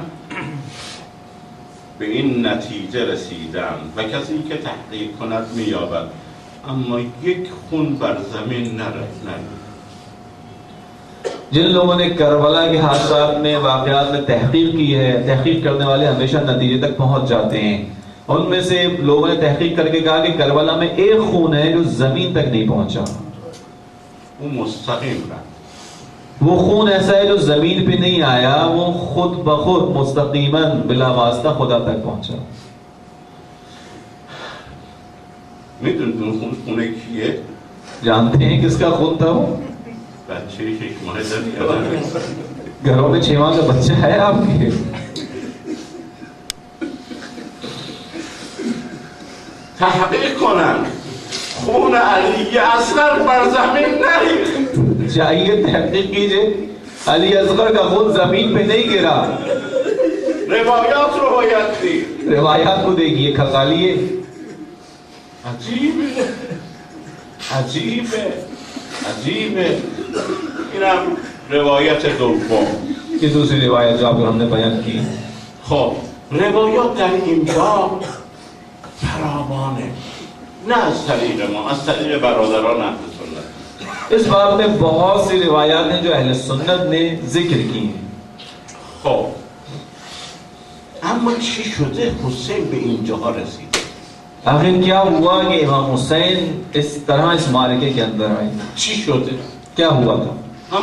به این نتیجه رسیدن و کسی که تحقیق کند مییابد، اما یک خون بر زمین نرفت. जिन लोगों ने करबला के हादसात में, वाक़यात में तहकीक की है, तहकीक करने वाले हमेशा नतीजे तक पहुंच जाते हैं. उनमें से लोगों ने तहकीक करके कहा कि करबला में एक खून है जो जमीन तक नहीं पहुंचा. او مستقیم رفت. वो खून ऐसा है जो जमीन पे नहीं आया, वो खुद ब खुद मुस्तकीमन बिला वास्ता खुदा तक पहुंचा. میدونید اون خونه کیه؟ जानते हैं किसका खून था वो? بچه 6 ماهه داره. घरों में 6 माह का बच्चा है आपके? تحقیق کنن خون علی اصغر بر زمین نریخت. चाहिए तहकीक कीजिए, अली असगर का खून जमीन पे नहीं गिरा. روایات رو باید دید. रिवायात को देखिए, खंगालिए. عجیبه عجیبه عجیبه. اینم روایت دوم. ये दूसरी रिवायत जो आपको हमने बयान की. خب روایات در اینجا فراوانه، نه از طریق ما، از طریق برادران اهل سنت. इस बाब में बहुत सी रिवायात हैं जो अहले सुन्नत ने जिक्र की हैं. خب اما چی شده حسین به اینجاها رسید؟ आखिर क्या हुआ कि इमाम हुसैन इस तरह इस मार्के के अंदर आए? چی شده؟ क्या हुआ था? هم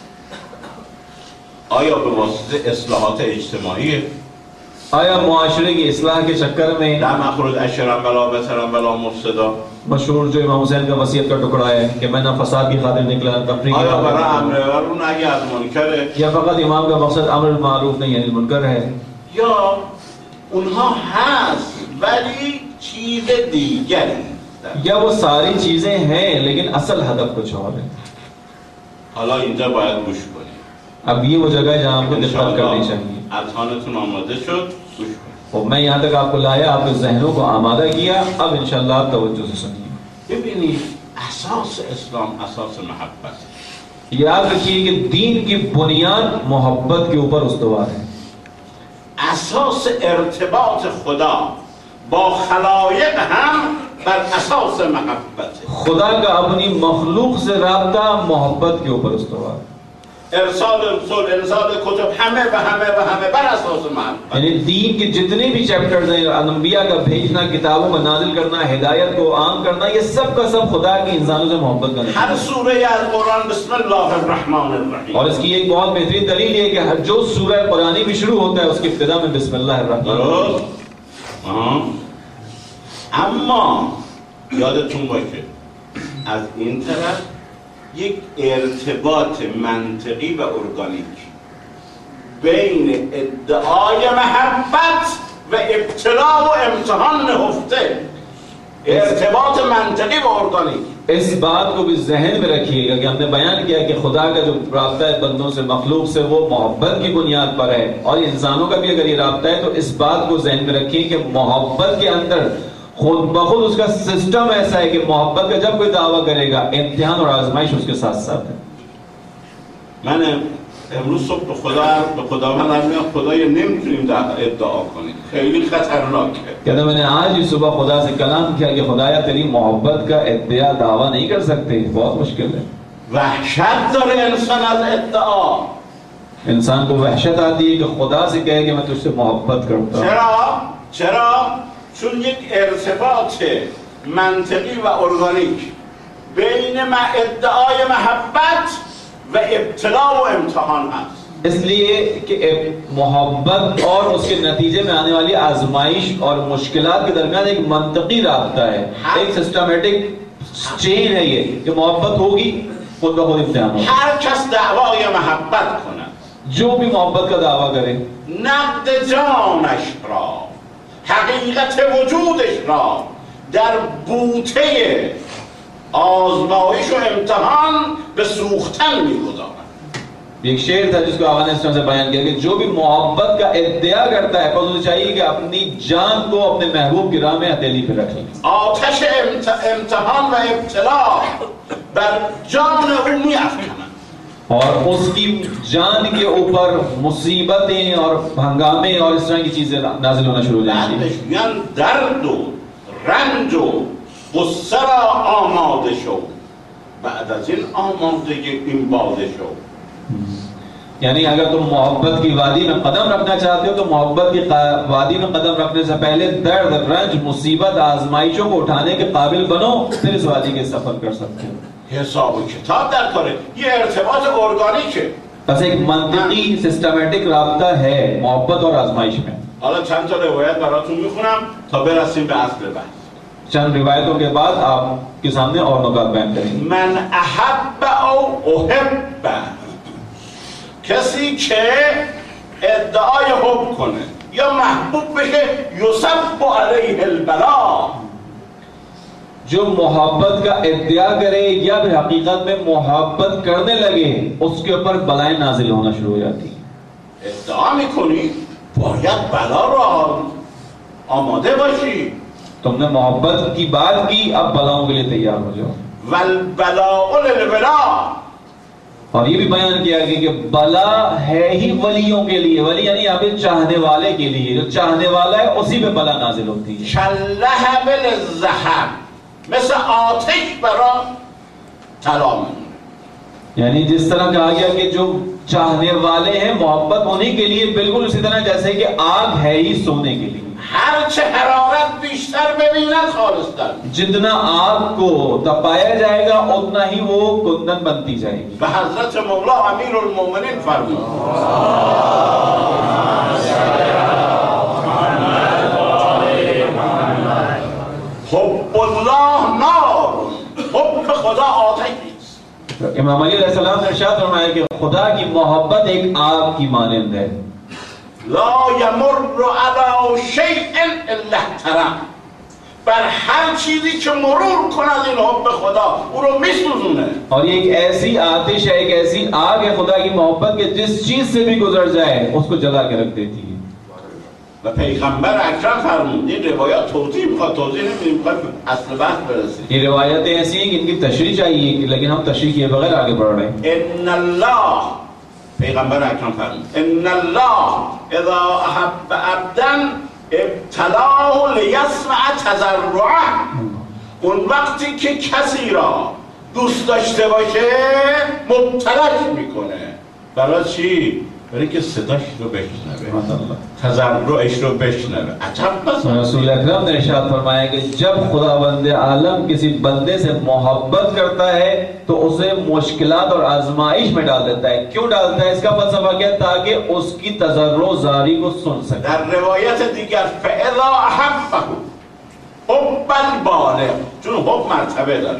آیا به واسطه اصلاحات اجتماعی आया मुआशरे की इस्लाह के चक्कर में لا مخرج اشرا ولا بصرا ولا مفسدا، मशहूर जो इमाम हुसैन का वसीयत का टुकड़ा है कि मैं ना फसाद की खातिर निकला, तफरीक की آیا برای खातिर, امر معروف نهی از منکره، या फकत इमाम का मकसद अमर मारूफ नहीं है मुनकर है, یا اونها هست ولی چیز دیگری. या वो सारी चीजें हैं लेकिन असल हदफ कुछ और है. حالا اینجا باید گوش کنید. अब ये वो जगह है जहाँ आपको दिक्कत करनी चाहिए. اذهانتون آماده شد، گوش کنید. और मैं यहाँ तक आपको लाया, आपके जहनों को आमादा किया, अब इंशाल्लाह आप तवज्जो से सुनिए. ببینید اساس اسلام اساس محبت. याद रखिए कि दीन की बुनियाद मोहब्बत के ऊपर उस्तवार है. اساس ارتباط خدا با خلایق هم بر اساس محبت. खुदा का अपनी मखलूक से राब्ता मोहब्बत के ऊपर उस्तवार. ارسال رسول، انزال کتب، همه و همه و همه بر اساس محبت. यानी दीन के जितने भी चैप्टर्स हैं, अनबिया का भेजना, किताबों को नाजिल करना, हिदायत को आम करना, ये सब का सब खुदा की इंसानों से मोहब्बत करना. हर सूरह از قرآن بسم الله الرحمن الرحیم. और इसकी एक बहुत बेहतरीन दलील है कि हर जो सूरह कुरानी भी शुरू होता है उसकी इब्तिदा में बिस्मिल्लाह अर्रहमान. اما یادتون باشه از این طرف یک ارتباط منطقی و ارگانیک بین ادعای محبت و ابتلا و امتحان نهفته، ارتباط منطقی و ارگانیک. इस बात को भी जहन में रखिएगा कि हमने बयान किया कि खुदा का जो राब्ता है बंदों से, मखलूक से, वो मोहब्बत की बुनियाद पर है. और इंसानों का भी अगर ये राब्ता है तो इस बात को जहन में रखिए कि मोहब्बत के अंदर खुद बखुद उसका सिस्टम ऐसा है कि मोहब्बत का जब कोई दावा करेगा इम्तिहान और आजमाइश उसके साथ साथ है. من امروز صبح به خداوند میگم خدایا نمیتونیم ادعا کنیم، خیلی خطرناکه. कहते मैंने आज ही सुबह खुदा से कलाम किया कि खुदाया तेरी मोहब्बत का इद्दिया दावा नहीं कर सकते, बहुत मुश्किल है. وحشت داره انسان از ادعا. इंसान को वहशत आती है कि खुदा से कहे कि मैं तुझसे मोहब्बत करता हूँ। چرا؟ چون یک ارتباط منطقی و ارگانیک بین ادعای محبت و ابتلا و امتحان هست. इसलिए कि मोहब्बत और उसके नतीजे में आने वाली आजमाइश और मुश्किलात के दरमियान एक मंतकी राब्ता है, एक सिस्टमेटिक चेन है ये कि मोहब्बत होगी खुद ब खुद इम्तिहान होगा। हर कस दावा محبت کنه، जो भी मोहब्बत का दावा करे, نقد جانش را، حقیقت وجودش را در بوته آزمایش و امتحان به سوختن می‌گذارد. एक शेर था जिसको आवाज़ ने इस तरह से बयान किया कि जो भी मोहब्बत का इद्दिया करता है, पर उसे चाहिए कि अपनी जान को अपने महबूब की राह में हथेली पे रख ले। آتش امتحان و ابتلا بر جان او می‌افکند और उसकी जान के ऊपर मुसीबतें और हंगामे और इस तरह की चीजें नाजिल होना शुरू हो जाएंगी। بعدش میگن درد و رنج و غصه را آماده شو، بعد از این آمادگی این باده شو. यानी अगर तुम मोहब्बत की वादी में कदम रखना चाहते हो तो मोहब्बत की वादी में कदम रखने से पहले दर्द, रंज, मुसीबत, आजमाइशों को उठाने के काबिल बनो, फिर इस वादी के सफर कर सकते हो। حساب و کتاب در کاره، یه ارتباط ارگانیکه. बस एक मंतिकी सिस्टमेटिक राब्ता है मोहब्बत और आजमाइश में। حالا چند تا روایت براتون میخونم تا برسیم به اصل بحث. चंद रिवायतों के बाद आपके सामने और नुकात बयान करेंगे। من احب او احب، کسی که ادعای حب کنه یا محبوب بشه یصب علیه البلا، जो मोहब्बत का इद्दिया करे या फिर हकीकत में मोहब्बत करने लगे उसके ऊपर बलाएं नाजिल होना शुरू हो जाती हैं। ادعا میکنی باید بلا را آماده باشی. तुमने मोहब्बत की बात की, अब बलाओं के लिए तैयार हो जाओ। والبلاء للولا، और ये भी बयान किया गया कि बला है ही वलियों के लिए, वली यानी यहाँ पे चाहने वाले के लिए, जो चाहने वाला है उसी पे बला नाजिल होती है। شلهب للذهب، مثل آتش برا طلا میمونه. यानी जिस तरह कहा गया कि जो चाहने वाले हैं मोहब्बत उन्हीं के लिए, बिल्कुल उसी तरह जैसे कि आग है ही सोने के लिए। هرچه حرارت بیشتر ببیند خالص‌تر. जितना आग को तपाया जाएगा उतना ही वो कुंदन बनती जाएगी। به حضرت مولا امیر المؤمنین فرمود حب الله نار، حب خدا آتشی است. इमाम अली अलैहिस्सलाम ने इरशाद फरमाया कि खुदा की मोहब्बत एक आग की मानंद है। لا يمر على شيء الا احترم، بر هر چیزی که مرور کند این حب خدا او رو میسوزونه. और ये एक ऐसी आतिश है, एक ऐसी आग है खुदा की मोहब्बत के जिस चीज से भी गुजर जाए उसको जला के रख देती है। و پیغمبر اکرم فرمود، این روایات توضیح میخواد، توضیح نمیدیم، میخواد اصل بحث برسیم. ये रिवायतें ऐसी हैं कि इनकी तशरीह चाहिए, लेकिन हम तशरीह किए बगैर आगे बढ़ रहे हैं। ان الله، پیغمبر اکرم فرمود، ان الله اذا احب عبدا ابتلاه لیسمع تضرعه. اون وقتی که کسی را دوست داشته باشه مبتلاش میکنه. برای چی؟ برای که صداش رو بشنوه، تضرعش رو بشنوه. عجب بس रसूल अकरम ने इरशाद फरमाया कि जब खुदावंद आलम किसी बंदे से मोहब्बत करता है तो उसे मुश्किलात और आजमाइश में डाल देता है। क्यों डालता है? इसका फलसफा क्या है? ताकि उसकी तजर्रो जारी को सुन सके। در روایت دیگر فاذا احبه حب البالغ، چون حب مرتبه داره،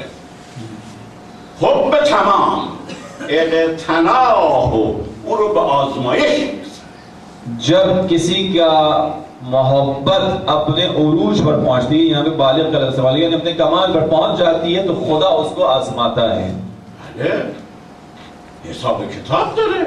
حب تمام اقتناه او رو به آزمایش می‌رسه. जब किसी का मोहब्बत अपने उरूज पर पहुंचती है, यहाँ पे बालिग का लफ्ज़ वाली यानी अपने कमाल पर पहुंच जाती है तो खुदा उसको आजमाता है। بله حساب کتاب داره.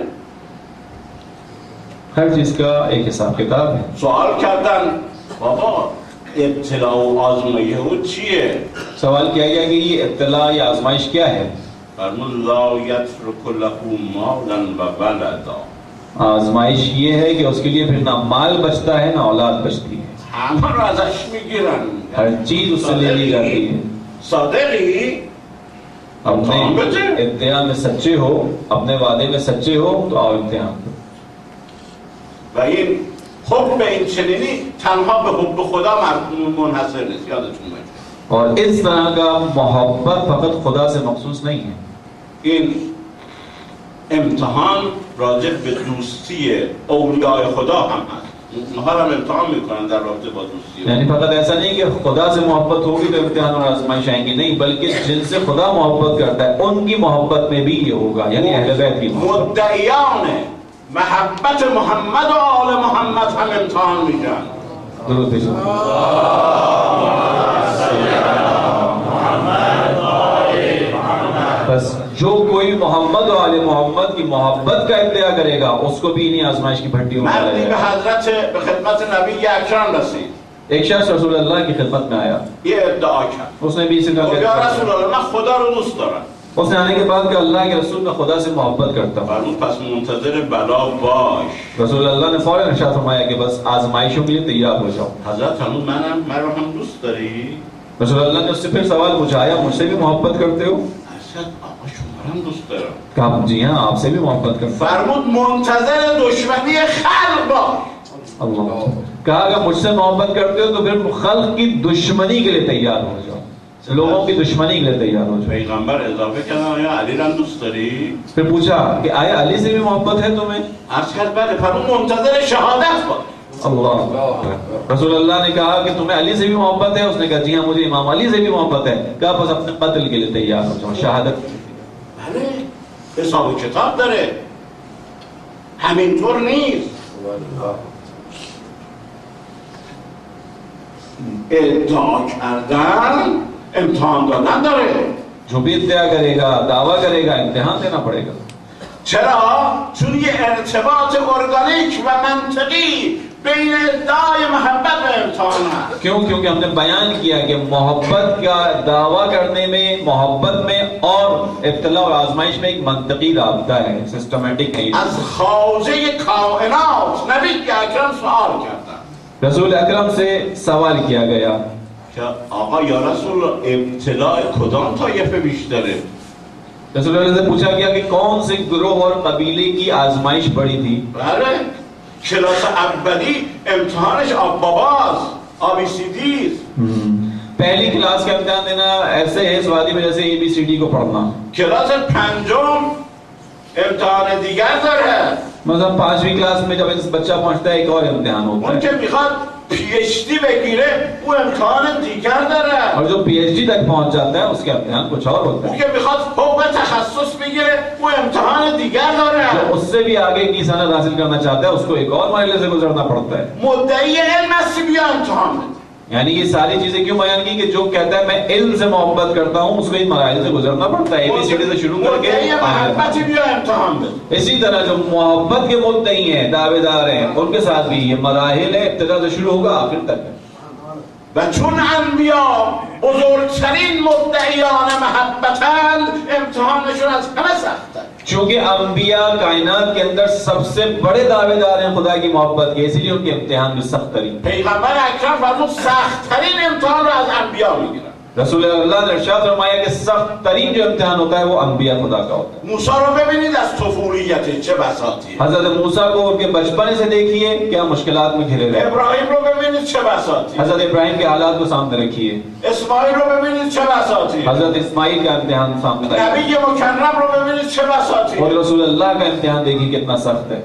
हर चीज का एक हिसाब किताब है। سوال کردن بابا ابتلا و آزمایش او چیه؟ सवाल किया गया कि ये इत्तला या आजमाइश क्या है? فرمود لا یترک له مالا و ولدا. आजमाइश ये है कि उसके लिए फिर ना माल बचता है ना औलाद बचती है, همه رو ازش میگیرن. हर चीज उससे ले ली जाती है। صادقی؟ अपने इम्तिहान में सच्चे हो, अपने वादे में सच्चे हो तो आओ इम्तिहान को। و این حب این چنینی تنها به حب خدا منحصر نیست، یادتون باشه. और इस तरह का मोहब्बत फकत खुदा से मखसूस नहीं है। این امتحان راجع به دوستی اولیاء خدا هم هست. اونها هم امتحان میکنن در رابطه با دوستی. यानी फकत ऐसा नहीं कि खुदा से मोहब्बत होगी तो इम्तिहान और आजमाइश आएंगी, नहीं, बल्कि जिनसे खुदा मोहब्बत करता है उनकी मोहब्बत में भी ये होगा, यानी अहले बैत की मोहब्बत। مدعیان محبت محمد و آل محمد هم امتحان میشن. दुरूद पेश करो। बस जो कोई मोहम्मद और आले मोहम्मद की मोहब्बत का इद्दिया करेगा उसको भी इन्हीं आजमाइश की भट्टियों में مردی به डालेगा। حضرت به خدمت نبی اکرم رسید، एक शख्स रसूल अल्लाह की खिदमत में आया, یه ادعا کرد. उसने भी इसी گفت یا तरह رسول الله من خدا رو دوست دارم. उसने आने के बाद कहा अल्लाह के रसूल मैं खुदा से मोहब्बत करता हूँ। فرمود پس منتظر بلا باش. रसूल अल्लाह ने फौरन इरशाद फरमाया कि बस आजमाइशों के लिए तैयार हो जाओ। حضرت فرمود مرا هم دوست داری؟ रसूल अल्लाह ने उससे फिर सवाल पूछा, आया मुझसे भी मोहब्बत करते हो? حضرت آقا شما رو هم دوست دارم. कहा जी हाँ, आपसे भी मोहब्बत करता हूँ। فرمود منتظر دشمنی خلق باش. अल्लाह कहा अगर मुझसे मोहब्बत करते हो तो फिर खल्क की दुश्मनी के लिए तैयार हो जाओ, लोगों की दुश्मनी के लिए तैयार हो जाओ। پیغمبر اضافه کردن آیا علی رو هم دوست داری؟ फिर पूछा कि आया अली से भी मोहब्बत है तुम्हें? عرض کرد بله. فرمود منتظر شهادت باش. अल्लाह रसूल अल्लाह ने कहा कि तुम्हें अली से भी मोहब्बत है? उसने कहा जी हाँ मुझे इमाम अली से भी मोहब्बत है। कहा बस अपने कत्ल के लिए तैयार हो जाओ, शहादत। بله حساب و کتاب داره، همینطور نیست. ادعا کردن امتحان دادن داره. जो भी इद्दिया करेगा, दावा करेगा, इम्तिहान देना पड़ेगा। چرا؟ چون یه ارتباط ارگانیک و منطقی بین ادعای محبت و امتحان هست. क्यों? क्योंकि हमने बयान किया कि मोहब्बत का दावा करने में, मोहब्बत में और इब्तिला और आजमाइश में एक मंतकी राब्ता है, सिस्टमेटिक नहीं। از خواجه کائنات نبی اکرم سوال کردن रसूल अकरम से सवाल किया गया که آقا یا رسول ابتلاء کدام طایفه بیشتره؟ रसूल अल्लाह से पूछा गया कि कौन से ग्रोह और कबीले की आजमाइश बड़ी थी? بله کلاس اولی امتحانش آب باباست، ABCD است. पहली क्लास का इम्तिहान देना ऐसे है इस वादी में जैसे ABCD को पढ़ना। کلاس پنجم امتحان دیگر داره. मतलब 5वीं क्लास में जब बच्चा पहुंचता है एक और इम्तिहान होता اون है, که میخواد PhD بگیره او امتحان دیگر داره. और जो PhD तक पहुंच जाता है उसका इम्तिहान कुछ और होता اون है। که میخواد فوق تخصص بگیره او امتحان دیگر داره. जो उससे भी आगे की सनद हासिल करना चाहता है उसको एक और मरहले से गुजरना पड़ता है। مدعی علم هستی بیا امتحان بده. यानी ये सारी चीजें क्यों बयान की कि जो कहता है मैं इल्म से मोहब्बत करता हूँ उसको इन मराइल से गुजरना पड़ता है, ABCD से शुरू करके مدعی محبتی بیا امتحان بده. इसी तरह जो मोहब्बत के मुद्दई हैं, दावेदार हैं, उनके साथ भी ये मराहिल है, इब्तिदा से शुरू होगा आखिर तक है। و چون انبیا بزرگترین مدعیان محبتن امتحانشون از همه سخته. क्योंकि अंबिया कायनात के अंदर सबसे बड़े दावेदार हैं खुदा की मोहब्बत के, इसीलिए उनके इम्तिहान भी सख्त तरीन। پیغمبر اکرم فرمود سخت‌ترین امتحان رو از انبیا میگیرن. रसूल अल्लाह ने इरशाद फरमाया कि सख्त तरीन जो इम्तिहान होता है वो अंबिया खुदा का होता है। موسی رو ببینید از طفولیت چه بساطیه. हजरत मूसा को उनके बचपन से देखिए क्या मुश्किलात में घिरे रहे। ابراهیم رو ببینید چه بساطیه. हजरत इब्राहिम के हालात को सामने रखिए, اسماعیل رو ببینید چه بساطیه. हजरत इस्माइल का इम्तिहान सामने रखिए, نبی مکرم رو ببینید چه और بساطیه. रसूल अल्लाह का इम्तिहान देखिए कितना सख्त है।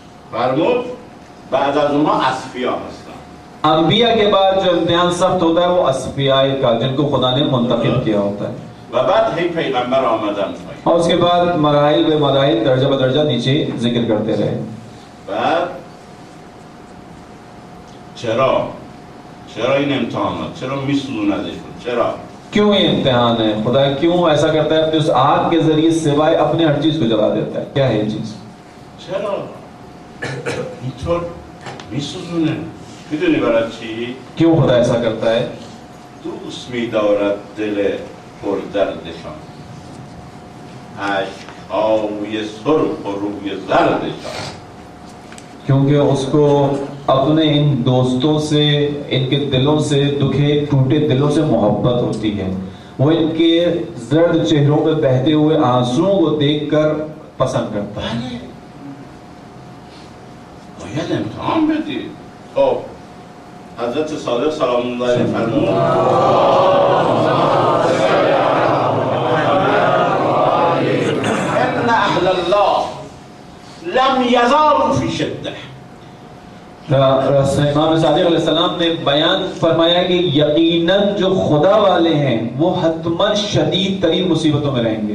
فرمود بعد از اونها اصفیا هستن. अंबिया के बाद जो इम्तिहान सख्त होता है वो असफिया का, जिनको खुदा ने मुंतखब किया होता है। و بعد هی پیغمبر آمدن پایین. और उसके बाद मराहिल व मराहिल दर्जा बदर्जा नीचे जिक्र करते रहे। بعد چرا این امتحانات چرا میسوزوندشون؟ چرا؟ क्यों ये इम्तिहान है? खुदा क्यों ऐसा करता है? अपने उस आग के जरिए सिवाय अपने हर चीज को जला देता है। क्या है ये चीज? چرا اینطور میسوزونه؟ میدونی برای چی؟ क्यों खुदा ऐसा करता है? دوست می‌دارد دل پردردشان، اشک‌های سرخ و روی زردشان. क्योंकि उसको अपने इन दोस्तों से, इनके दिलों से, दुखे टूटे दिलों से मोहब्बत होती है। वो इनके जर्द चेहरों पे बहते हुए आंसुओं को देखकर पसंद करता है। باید امتحان بدید. خب حضرت صادق سلام الله علیه فرمود ان اهل الله لم يزالوا في شده. इमाम सादिक अलैहिस्सलाम ने बयान फरमाया कि यकीनन जो खुदा वाले हैं वो हतमन शदीद तरीन मुसीबतों में रहेंगे।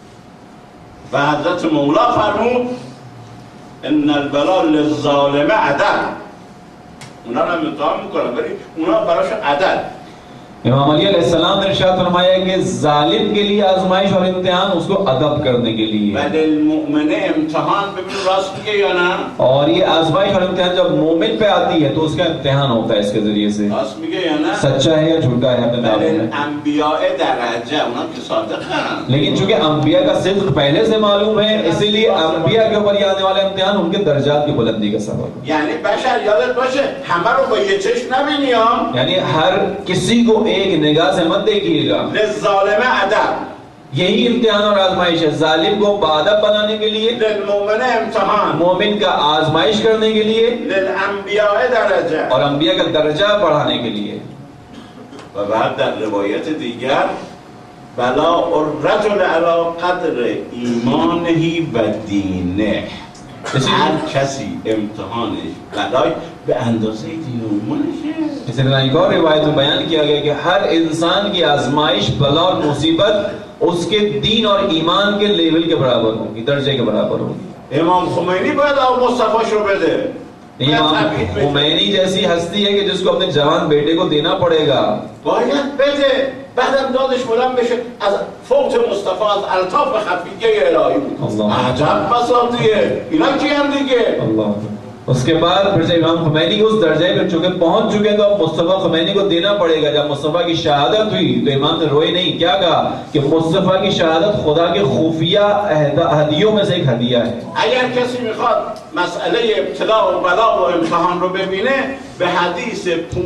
و حضرت مولا فرمود ان البلاء للظالم عدل. اونا رو امتحان میکنن ولی اونا براش عدل. इमाम अली अलैहिस्सलाम ने इरशाद फरमाया कि जालिम के लिए आजमाइश और इम्तिहान उसको अदब करने के लिए। وللمؤمن امتحان ببین راست میگه یا نه؟ और ये आजमाइश और इम्तिहान जब मोमिन पे आती है तो उसका इम्तिहान होता है इसके जरिए से। راست میگه یا نه؟ सच्चा है या झूठा है अपने दावे में। وللانبیاء درجه اونا که صادقن. लेकिन चूंकि अंबिया का सिद्क पहले से मालूम है इसीलिए अंबिया के ऊपर ये आने वाले इम्तिहान उनके दर्जात की बुलंदी का सबब है। یعنی بشر یادت باشه همه رو با یه چشم نبینی ها. यानी हर किसी को एक निगाह से मत देखिएगा। للظالم عدل. यही इम्तिहान और आजमाइश है, जालिम को बादब बनाने के लिए, للمؤمن امتحان. मोमिन का आजमाइश करने के लिए للانبیاء درجه. और अंबिया का दर्जा बढ़ाने के लिए। و بعد در روایت دیگر بلاء الرجل علی قدر ایمانه و دینه. هر کسی امتحانش بلای به اندازه دین و ایمانشه. इसी तरह एक और रिवायत में बयान किया गया कि हर इंसान की आजमाइश बला और मुसीबत उसके दीन और ईमान के लेवल के बराबर होगी, दर्जे के बराबर होगी। امام خمینی باید آب مصطفیٰ شو بده. इमाम खुमैनी जैसी हस्ती है कि जिसको अपने जवान बेटे को देना पड़ेगा। باید بده. بعدم دادش بلند بشه از فوت مصطفی از الطاف خفیه الهی بود. عجب بساطیه. اینا کی هم دیگه؟ अल्लाह। उसके बाद फिर जब इमाम खुमैनी उस दर्जे पे पहुंच चुके तो अब मुस्तफा खुमैनी को देना पड़ेगा। जब मुस्तफा की शहादत हुई तो इमाम ने रोए नहीं, क्या कहा कि मुस्तफा की शहादत खुदा के खुफिया हदियों में से एक हदिया है। اگر کسی میخواد مسئله ابتلا و بلا و امتحان رو ببینه به حدیث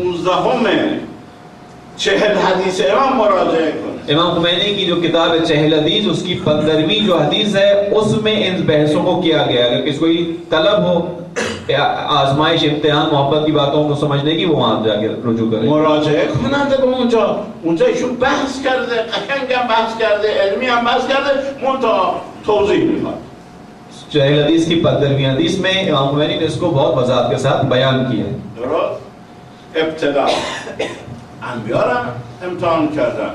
40 حدیث امام مراجعه کنه. इमाम खुमैनी की जो किताब है चहल हदीस उसकी 15वीं जो हदीस है उसमें इन बहसों को किया गया। अगर किसी कोई तलब हो आजमाइश इम्तिहान मोहब्बत की बातों को समझने की वो वहां जाके रुजू करे। مراجعه کننده به اونجا ایشون بحث کرده، قشنگ هم بحث کرده، علمی هم بحث کرده، منتها توضیح میخواد. चहल हदीस की 15वीं हदीस में इमाम खुमैनी ने इसको बहुत वजाहत के साथ बयान किया है। درست؟ ابتلا انبیا را امتحان کردن.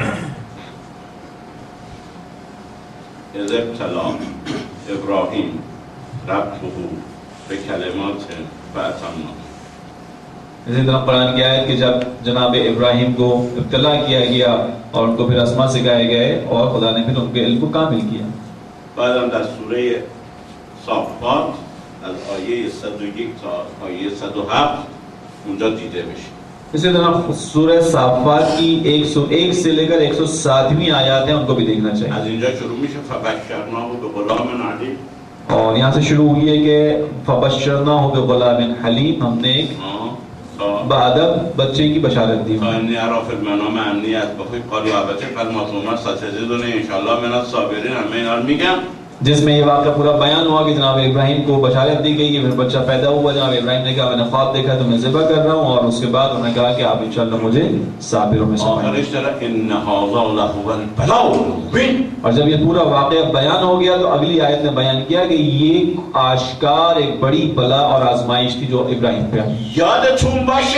اذ ابتلا ابراهیم ربه به کلمات فاتمها. इसी तरह कुरान की आयत कि जब जनाब इब्राहिम को इब्तला किया गया और उनको फिर अस्मा सिखाए गए और खुदा ने फिर उनके इल्म को कामिल किया। بعدم در سوره صافات از آیه 101 تا آیه 107 اونجا دیده میشه. इसी तरह सूरह साफात की 101 से लेकर 107वीं आयत है उनको भी देखना चाहिए। از اینجا شروع میشه فبشرناه بغلام علیم. और यहाँ से शुरू हुई है कि फबशरनाहु बिगुलामिन हलीम, हमने एक बादब बच्चे की बशारत दी। انی ارا فی المنام انی اذبحک قالوا البته فالمطلوبات ستجدونی ان شاء الله من الصابرین. همه اینا رو میگم जिसमें ये वाक़या पूरा बयान हुआ कि जनाब इब्राहिम को बशारत दी गई कि फिर बच्चा पैदा हुआ। जनाब इब्राहिम ने कहा मैंने ख्वाब देखा तो मैं ज़िबा कर रहा हूँ और उसके बाद उन्होंने कहा कि आप इंशाअल्लाह मुझे साबिरों में آخرش داره ان هذا لهو البلاء المبین. और जब ये पूरा वाक़या बयान हो गया तो अगली आयत ने बयान किया कि ये आश्कार एक बड़ी बला और आजमाइश थी जो इब्राहिम पे आई। یادتون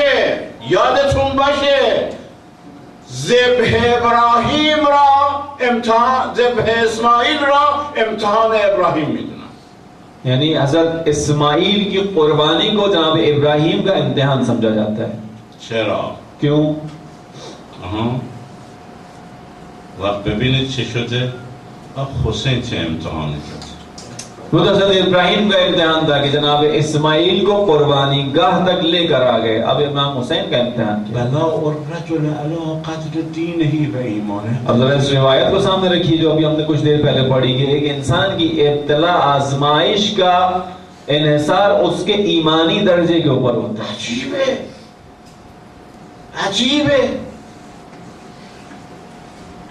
باشه ذبح ابراهیم را امتحان، ذبح اسماعیل را امتحان ابراهیم میدونن. यानी हजरत इस्माइल की कुर्बानी को जनाब इब्राहिम का इम्तिहान समझा जाता है। چرا؟ क्यों? وقت ببینید چه شده حسین چه امتحانی کرد. वो तो हजरत इब्राहिम का इम्तिहान था कि जनाब इस्माइल को कुर्बानी गाह तक लेकर आ गए। अब इमाम हुसैन का इम्तिहान किया। بلاء الرجل على قدر دینه و ایمانه. अब जरा इस रिवायत को सामने रखिए जो अभी हमने कुछ देर पहले पढ़ी कि एक इंसान की इब्तिला आजमाइश का इन्हिसार उसके ईमानी दर्जे के ऊपर होता है। عجیبه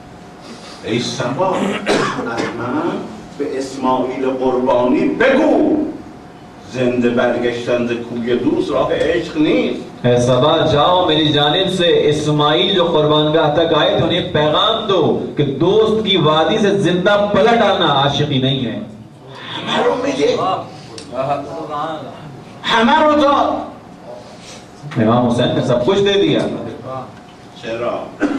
ای سبا از من به اسماعیل قربانی بگو زنده برگشتن ز کوی دوست راه عشق نیست. सबा जाओ मेरी जानिब से इस्माइल जो कुर्बानगाह तक आए थे उन्हें पैगाम दो कि दोस्त की वादी से जिंदा पलट आना आशिकी नहीं है. हमारो मिले हमारो तो इमाम हुसैन ने सब कुछ दे दिया. चरा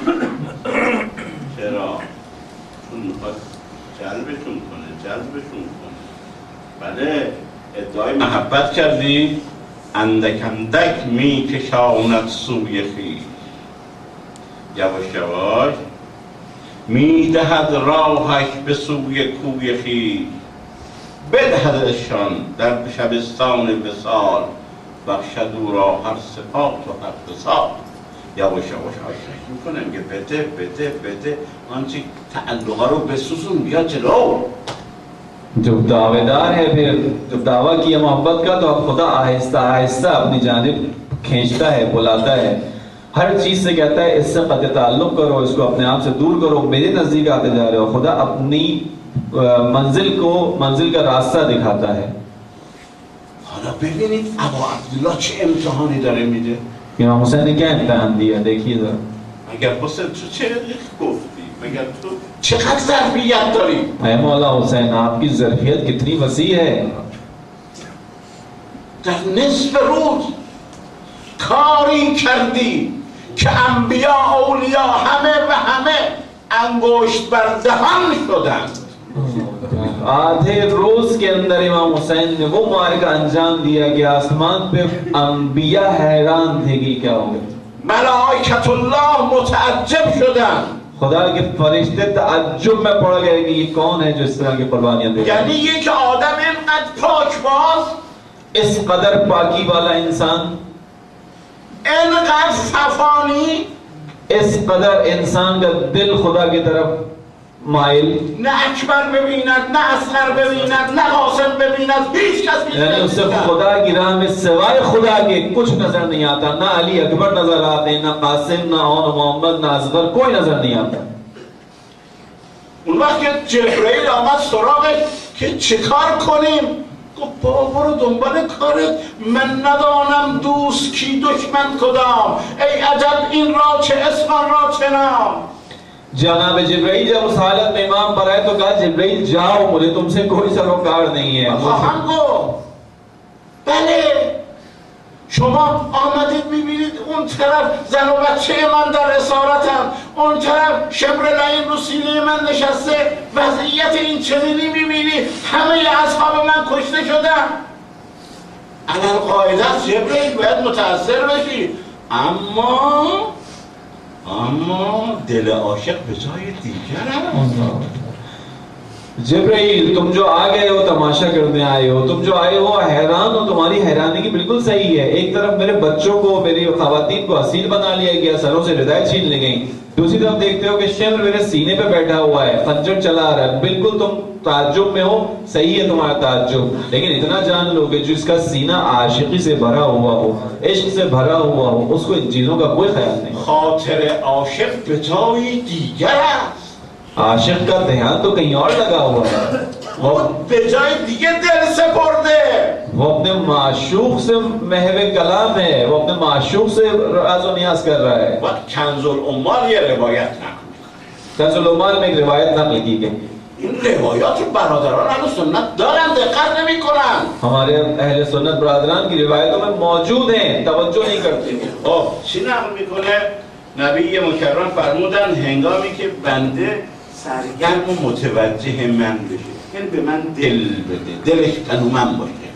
चरा چون میخواد جلبشون کنه بله ادعای محبت کردی اندک اندک میکشاند سوی خویش یواش یواش میدهد راهش به سوی کوی خویش بدهدشان در شبستان وصال بخشد او را هر صفات و هر خصال. یواش یواش آشناش میکنم که بده آنچه تعلقه رو بسوزون بیا جلو. जब दावेदार है फिर जब दावा किया मोहब्बत का तो अब खुदा आहिस्ता आहिस्ता अपनी जानिब खींचता है बुलाता है हर चीज से कहता है इससे कतई ताल्लुक करो इसको अपने आप से दूर करो मेरे नजदीक आते जा रहे हो. खुदा अपनी मंजिल का रास्ता दिखाता है. حالا ببینید ابا عبدالله چه امتحانی داره میده. इमाम हुसैन ने क्या इम्तिहान दिया देखिए जरा. مگر حسین تو چه گفتی مگر تو چقدر ظرفیت داری. ऐ मौला हुसैन आपकी ज़र्फियत कितनी वसी है. در نصف روز کاری کردی که انبیا اولیا همه انگشت بر دهان شدند. आधे रोज के अंदर इमाम हुसैन ने वो मार्का अंजाम दिया कि आसमान पे अंबिया हैरान थे कि क्या हो गया. मलाइकत अल्लाह मुतअज्जब شدند. खुदा के फरिश्ते तअज्जुब में पड़ गए कि ये कौन है जो इस तरह की कुर्बानियां दे रहा है. यानी ये कि आदम इनकद पाकबाज इस कदर पाकी वाला इंसान इनकद सफानी इस कदर इंसान का दिल खुदा की तरफ माइल न अकबर बबीनत न असगर बबीनत न गौसन बबीनत हिच कस यानी उससे खुदा की राह में सिवाय खुदा के कुछ नजर नहीं आता. ना अली अकबर नजर आते ना कासिम ना और मोहम्मद ना असगर कोई नजर नहीं आता. اون وقت که جبرئیل آمد سراغش که چیکار کنیم گفت بابا برو دنبال کارت من ندانم دوست کی دشمن کدام ای عجب این را چه اسم را چه نام. जनाब जिब्राइल जब उस हालत में इमाम पर आए तो कहा जिब्राइल जाओ मुझे तुमसे कोई सरोकार नहीं है. خواهم گفت بله شما آمدید میبینید اون طرف زن و بچه من در اسارتم اون طرف شبر لعین رو سینه من نشسته وضعیت این چنینی میبینی همه اصحاب من کشته شدن. علل قاعده است جبرئیل باید متأثر بشی اما دل عاشق به جای دیگر است. जिब्राइल तुम जो आ गए हो तमाशा करने आए हो तुम जो आए हो हैरान हो तुम्हारी हैरानी की बिल्कुल सही है. एक तरफ मेरे बच्चों को मेरी खवातीन को असील बना लिया गया सरों से हृदय छीन ली गई. दूसरी तरफ देखते हो कि शिमर मेरे सीने पे बैठा हुआ है खंजर चला रहा है. बिल्कुल तुम ताज्जुब में हो सही है तुम्हारा ताज्जुब लेकिन इतना जान लो कि जिसका सीना आशिकी से भरा हुआ हो इश्क से भरा हुआ हो उसको इन चीजों का कोई ख्याल नहीं. خاطر عاشق به جای دیگر است. आशिक का ध्यान तो कहीं और लगा हुआ है. वो به جای دیگه دل سپرده. वो अपने माशूक से महवे कलाम है वो अपने माशूक से राज व नियाज कर रहा है. وقت کنز العمال یه روایت نکنه. कंज़ुल उम्माल में एक रिवायत नक़ल की गई. این روایات برادران اهل سنت دارن دقت نمی‌کنن. हमारे अहले सुन्नत बरादरान की रिवायतों में मौजूद हैं तवज्जो नहीं करते. خب چی نقل میکنه؟ نبی مکرم فرمودن هنگامی که بنده سرگرم و متوجه من بشه یعنی به من دل بده دلش تنومن باشه.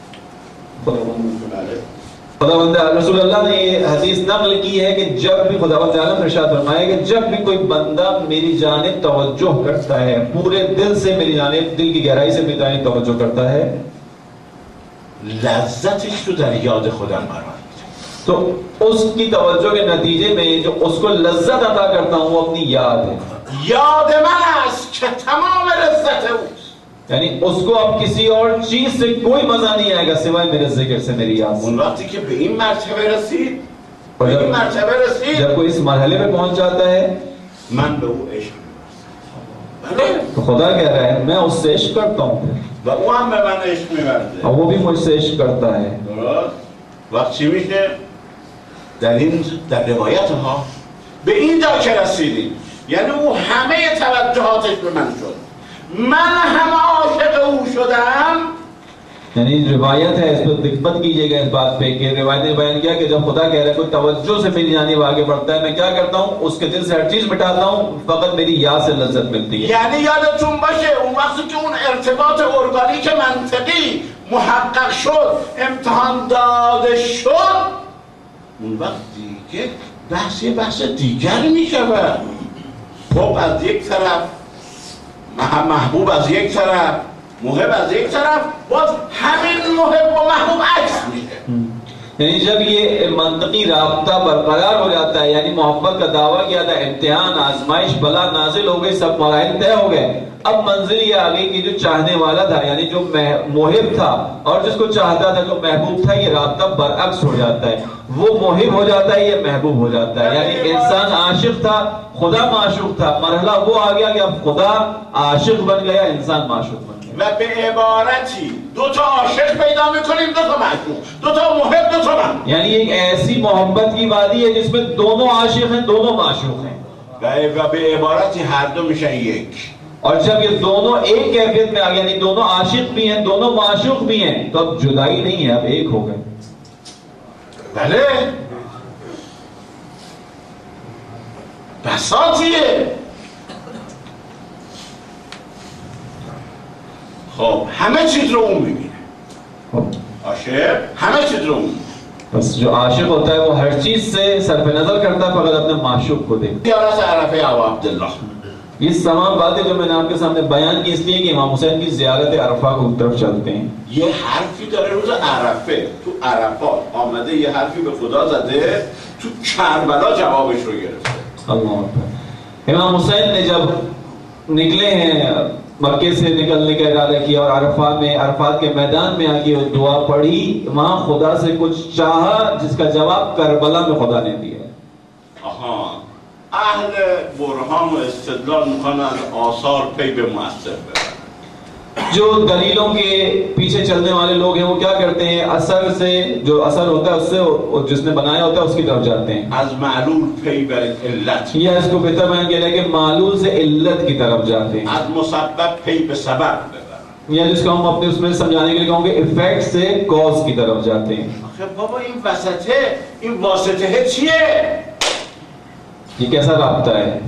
खुदावंद रसूलुल्लाह ने ये हदीस नक़ल की है कि जब भी खुदावंद आलम इरशाद फरमाया कि जब भी कोई बंदा मेरी जानिब तवज्जो करता है पूरे दिल से मेरी जानिब दिल की गहराई से मेरी जानिब तवज्जो करता है लज्जतش رو در یاد خودم قرار میده. तो उसकी तवज्जो के नतीजे में जो उसको लज्जत अता करता हूँ वो अपनी याद है. یاد من است که تمام لذت اوست. यानी उसको अब किसी और चीज से कोई मजा नहीं आएगा सिवाय मेरे जिक्र से मेरी याद से. اون وقتی که به این مرتبه رسید जब जब कोई इस मरहले में पहुंच जाता है من به او عشق می‌ورزم. तो खुदा कह रहा है मैं उससे इश्क करता हूँ و او هم به من عشق می‌ورزه. और वो भी मुझसे इश्क करता है. درست؟ وقت چی میشه؟ در روایت ها به این جا که رسیدیم، یعنی او همه توجهاتش به من شد، من هم عاشق او شدم. यानी रिवायत है, इस पर दिक्कत कीजिएगा इस बात पे कि रिवायत ने बयान किया कि जब खुदा कह रहा है कोई तवज्जो से मेरी जानिब आगे बढ़ता है, मैं क्या करता हूँ उसके दिल से हर चीज मिटाता हूँ, फकत मेरी याद से लज्जत मिलती है. یعنی یادتون باشه اون وقتی که اون ارتباط ارگانیک منطقی محقق شد، امتحان داده شد، اون وقت دیگه بحث دیگری می شود. خب از یک طرف محبوب، از یک طرف محب، از یک طرف باز همین محب و محبوب عکس میشه. यानी जब ये मंतकी राब्ता बरकरार हो जाता है, यानी मोहब्बत का दावा किया था, इम्तिहान आजमाइश बला नाजिल हो गई, सब मराहिल तय हो गए, अब मंजिल ये आ गई कि जो चाहने वाला था यानी जो मोहिब था और जिसको चाहता था जो महबूब था, ये राब्ता बरअक्स हो जाता है, वो मोहिब हो जाता है, ये महबूब हो जाता है. यानी इंसान आशिक था, खुदा माशूक था, मरहला वो आ गया कि अब खुदा आशिक बन गया, इंसान माशूक बन गया. و به عبارتی دو تا عاشق پیدا میکنیم، دو تا معشوق، دو تا محب، دو تا محبوب. यानी एक ऐसी मोहब्बत की वादी है जिसमें दोनों आशिक हैं, दोनों माशूक हैं. و به عبارتی هر دو میشن یک. और जब ये दोनों एक कैफियत में आ गए, यानी दोनों आशिक भी हैं, दोनों माशूक भी हैं, तो अब जुदाई नहीं है, अब एक हो गए. بله بساطیه. خب همه چیز رو اون میبینه، عاشق همه چیز رو اون میبینه. बस जो आशिक होता है वो हर चीज से सरफ नजर करता है, फकत अपने माशूक को देखता زیارت عرفه ابو عبدالله. है. ये तमाम बातें जो मैंने आपके सामने बयान की इसलिए कि इमाम हुसैन की ज़ियारत अरफा को तरफ चलते हैं. یه حرفی داره روز عرفه، تو عرفات آمده یه حرفی به خدا زده، تو کربلا جوابش رو گرفته. अल्लाह अकबर. इमाम हुसैन ने जब निकले हैं, मक्के से निकलने का इरादा किया और अरफात के मैदान में आके वो दुआ पढ़ी, वहां खुदा से कुछ चाहा जिसका जवाब करबला में खुदा ने दिया. آها، اهل برهان و استدلال میخوان از آثار پی به مؤثر ببرن. जो दलीलों के पीछे चलने वाले लोग हैं वो क्या करते हैं, असर से जो असर होता है उससे जिसने बनाया होता है उसकी तरफ जाते हैं. از معلول پی بر علت، या इसको बेहतर बयान किया कि मालूल से इल्लत की तरफ जाते हैं, از مسبب پی به سبب ببرن. या जिसको हम अपने उसमें समझाने के लिए कहोगे इफेक्ट से कॉज की तरफ जाते हैं. آخه بابا این وسطه، این واسطه چیه؟ ये कैसा राब्ता है?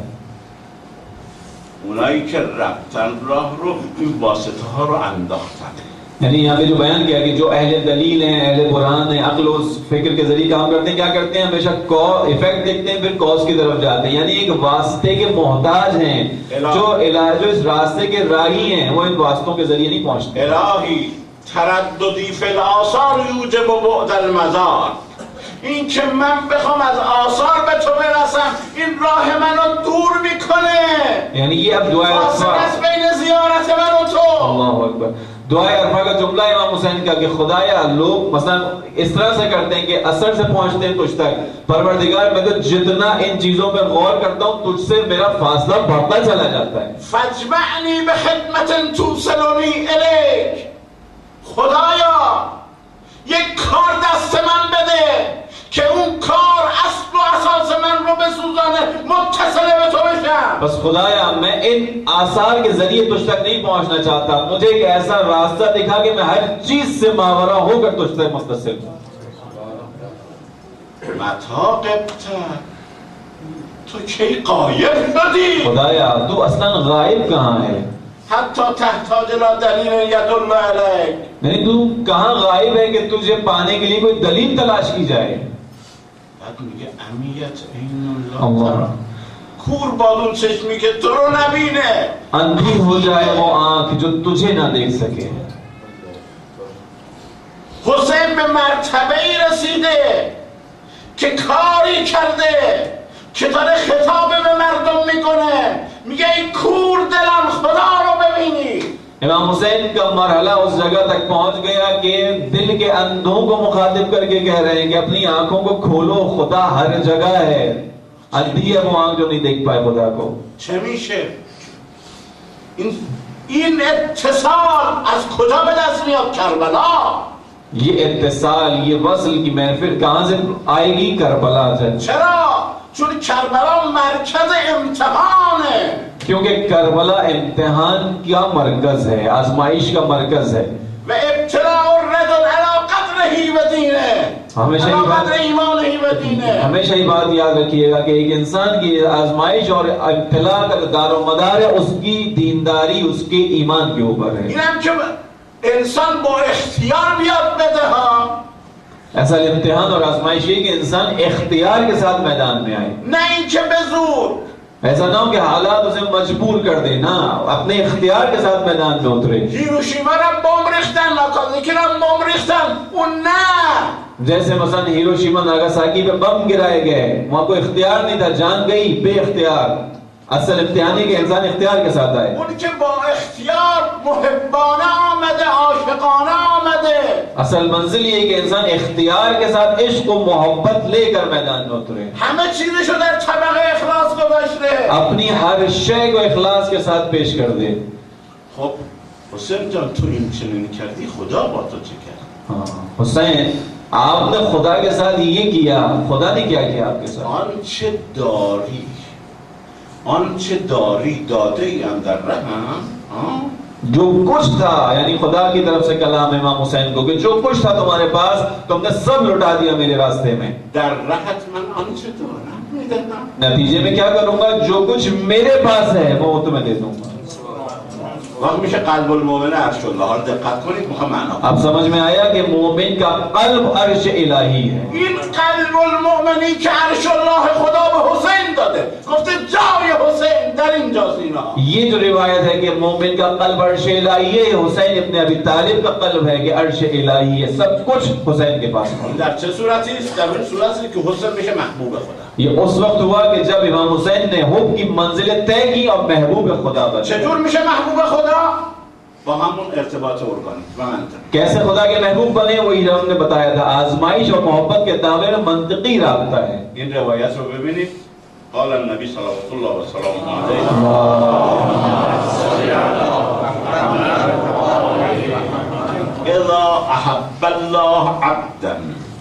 اونایی که رفتن راه رو این واسطه ها رو انداختن. यानी यहाँ पे जो बयान किया कि जो अहले दलील हैं, अहले कुरान हैं, अक्ल और फिक्र के जरिए काम करते हैं, क्या करते हैं, हमेशा इफेक्ट देखते हैं, फिर कॉज की तरफ जाते हैं. यानी एक वास्ते के मोहताज हैं, जो इस रास्ते के राही हैं, वो इन वास्तों के जरिए नहीं पहुंचते. الهی ترددی فی الاثار یوجب بعد المزار. این که من بخوام از آثار به تو برسم، این راه منو دور میکنه. यानी ये अब दुआ فاصله است بین زیارت من و تو. अल्लाह अकबर. दुआ अरफा का जुमला इमाम हुसैन का कि खुदाया लोग मसलन इस तरह से करते हैं कि असर से पहुंचते हैं तुझ तक, परवरदिगार मैं तो जितना इन चीजों पे गौर करता हूं तुझसे मेरा फासला बढ़ता चला जाता है. فاجمعنی به خدمت توصلنی الیک. خدایا یک کار دست من بده که اون کار اصل و اساس من رو بسوزانه، متصل به تو بشم. बस खुदाया मैं इन आसार के जरिए तुझ तक नहीं पहुंचना चाहता, मुझे एक ऐसा रास्ता दिखा कि मैं हर चीज से मावरा होकर तुझ तक मुत्तसिल हूं. متا غبت، تو کی غایب شدی؟ खुदाया तू असलन गायब कहाँ है, حتی تحتاج الى دلیل یدل علیک. यानी तू कहाँ गायब है कि तुझे पाने के लिए कोई दलील तलाश की जाए. بعد میگه امیت عین الله. الله. کور باد اون چشمی که تو رو نبینه. अंधी हो जाए वो आंख जो तुझे ना देख सके. حسین به مرتبه ای رسیده که کاری کرده که داره خطاب به مردم میکنه، میگه ای کور دلم خدا رو ببینی. इमाम हुसैन का मरहला उस जगह तक पहुंच गया कि दिल के अंधों को मुखातिब करके कह रहे हैं कि अपनी आंखों को खोलो, खुदा हर जगह है. अंधी है वो आंख जो नहीं देख पाए खुदा को. چه میشه؟ این اتصال از کجا به دست میاد؟ کربلا. ये इत्तिसाल, ये वसल की महफिल कहां से आएगी? करबला से। چرا؟ چون کربلا مرکز امتحان है, क्योंकि करबला इम्तिहान का मरकज है, आजमाइश का मरकज है। و ابتلاء الرجل على قدره و دینه، हमेशा على ही बात قدر ایمانه و دینه. हमेशा ही बात याद रखिएगा कि एक इंसान की आजमाइश और इब्तिला का दारोमदार है उसकी दीनदारी, उसके ईमान के ऊपर है। اینم که انسان با اختیار بیاد بده ها، ऐसा इम्तिहान और आजमाइश ये कि इंसान इख्तियार के साथ मैदान में आए, نه اینکه به زور. ऐसा ना हो कि हालात उसे मजबूर कर दे, ना, अपने इख्तियार के साथ मैदान में उतरे। هیروشیما را بمب ریختن، ناکازاکی را بمب ریختن، اون نه. जैसे मसलन हिरोशिमा नागासाकी पे बम गिराए गए, वहां कोई इख्तियार नहीं था, जान गई बे इख्तियार। असल इम्तिहान है कि इंसान इख्तियार के साथ आए। اون که با اختیار محبانه آمده، عاشقانه آمده. असल मंजिल ये है कि इंसान इख्तियार के साथ इश्क और मोहब्बत लेकर मैदान में उतरे, همه چیزشو در طبقه اخلاص گذاشته. अपनी हर शय को इखलास के साथ पेश कर दे। خب حسین جان تو این چنین کردی، خدا با تو چه کرد؟ हुसैन, आपने खुदा के साथ ये किया, खुदा ने क्या किया आपके साथ? آنچه داری داده ایم در رحم. जो कुछ था, यानी खुदा की तरफ से कलाम इमाम हुसैन को कि जो कुछ था तुम्हारे पास तुमने सब लुटा दिया मेरे रास्ते में। در رحت من آنچه دارم میدادم. नतीजे में क्या करूंगा? जो कुछ मेरे पास है वो तुम्हें दे दूंगा। وقت میشه قلب المؤمن عرش الله. حالا دقت کنید میخوام معنا. अब समझ में आया कि मोमिन का कल्ब अर्श इलाही है। این قلب المؤمنی که عرش الله خدا به حسین داده، گفته جای حسین در اینجا سینا. ये जो रिवायत है कि मोमिन का कल्ब अर्श इलाही है, हुसैन इब्न अबी तालिब का कल्ब है कि अर्श इलाही है, सब कुछ हुसैन के पास है। در چه صورتی است؟ در این صورتی که حسین میشه محبوب خدا. ये उस वक्त हुआ कि जब इमाम हुसैन ने हुब की मंजिल तय की और महबूब खुदा बने। چطور میشه محبوب خدا؟ با همون ارتباط ارگانیک و منطقی. कैसे खुदा के महबूब बने वही हमने बताया था। आजमाइश और मोहब्बत के दावे में मंतिकी राब्ता है। این روایت رو ببینید. قال النبی صلوات الله و سلامه علیه اذا احب الله عبدا،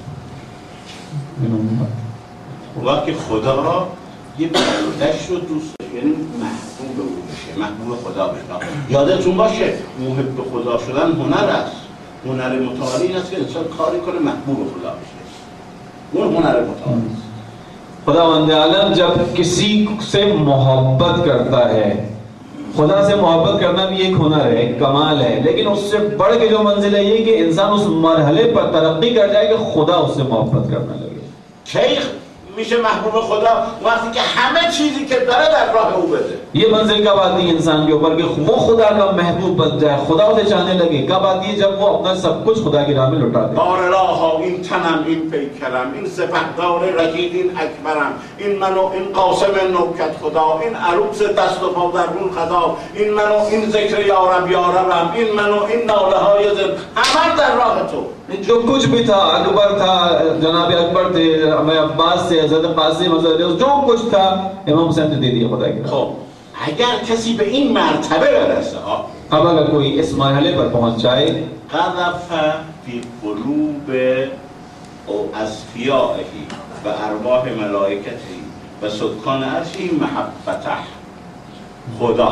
وقتی خدا یه بنده‌اش رو دوست داره، یعنی محبوب او بشه، محبوب خدا بشه. یادتون باشه محب خدا شدن هنر است. هنر متعالی این است که انسان کاری کنه محبوب خدا بشه. اون هنر متعالی است. खुदावंद आलम जब किसी से मोहब्बत करता है, खुदा से मोहब्बत करना भी एक हुनर है, एक कमाल है, लेकिन उससे बढ़ के जो मंजिल है ये कि इंसान उस मरहले पर तरक्की कर जाए कि खुदा उससे मोहब्बत करने लगे। شیخ میشه محبوب خدا وقتی که همه چیزی که داره در راه او بده. ये मंजिल कब आती है इंसान के ऊपर कि वो खुदा का महबूब बन जाए, खुदा उसे चाहने लगे? कब आती है? जब वो अपना सब कुछ खुदा की राह में लुटा दे। بارلاها این تنم، این پیکرم، این سپهدار رشید، این اکبرم، این منو، این قاسم نوکت خدا، این عروس دست و پا درون خدا، این منو، این ذکر یارب یاربم، این منو، این ناله های زن، همه در راه تو. जो कुछ भी था, अकबर था, जनाब अकबर थे, हमें अब्बास थे, हज़रत कासिम, हज़रत जो कुछ था इमाम हुसैन ने दे दिया खुदा की राह। خب اگر کسی به این مرتبه برسه ها، अब अगर कोई इस मरहले पर पहुंच जाए قذف فی قلوب او اصفیائه و ارواح ملائکته و سکان عرشه محبته، خدا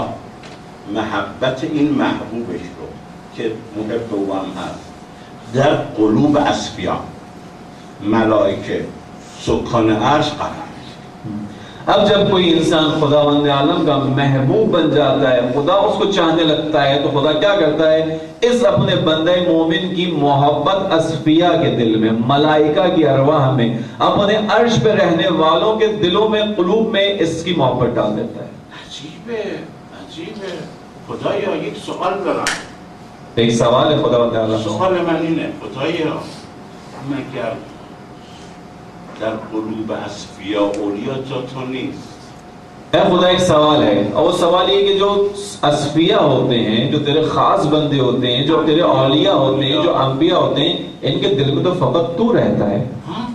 محبت این محبوبش رو که محب او هم هست در قلوب اصفیا، ملائکه، سکان عرش قرار. अब जब कोई इंसान खुदावंद आलम का महबूब बन जाता है, खुदा उसको चाहने लगता है, तो खुदा क्या करता है? इस अपने बंदे मोमिन की मोहब्बत अस्फिया के दिल में, मलाइका की अरवाह में, अपने अर्श पे रहने वालों के दिलों में, कुलूब में इसकी मोहब्बत डाल देता है। عجیبه عجیبه. خدایا یک سوال دارم. एक सवाल है खुदावंद आलम। سوال من اینه خدایا مگر در قلوب اصفیا اولیا جا تو نیست؟ ऐ खुदा एक सवाल है, और वो सवाल ये कि जो अस्फिया होते हैं, जो तेरे खास बंदे होते हैं, जो तेरे औलिया होते हैं, जो अंबिया होते हैं, इनके दिल में तो फकत तू रहता है। हाँ?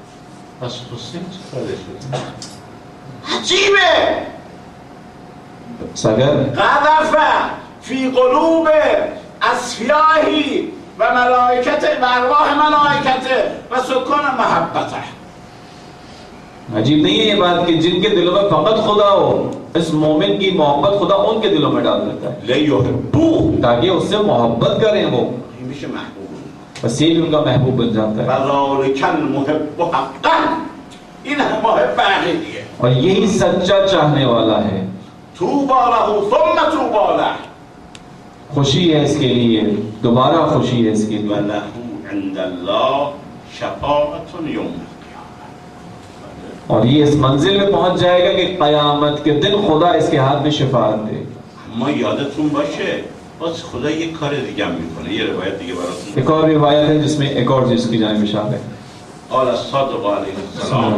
बस حسین چه کاره شده؟ عجیبه. सागर قذف في قلوب اصفیائه و ملائکته و ارواح ملائکته و سکان محبته. अजीब नहीं है ये बात कि जिनके दिलों में फकत खुदा हो, इस मोमिन की मोहब्बत खुदा उनके दिलों में डाल देता है لیحبوه ताकि उससे मोहब्बत करें वो, این میشه محبوب. बस ये भी उनका महबूब बन जाता है. وذلک المحب حقا، این محب حقیقیه. और यही सच्चा चाहने वाला है. طوبى له ثم طوبى له खुशी है इसके लिए, दोबारा खुशी है इसके लिए. وله عند الله شفاعة يوم القيامة. और ये इस मंजिल में पहुंच जाएगा कि कयामत के दिन खुदा इसके हाथ में शिफाअत दे. اما یادتون باشه باز خدا یک کار دیگه هم میکنه. یه روایت دیگه براتون. एक और रिवायत है जिसमें एक और चीज की जानिब इशारा है. قال الصادق علیه السلام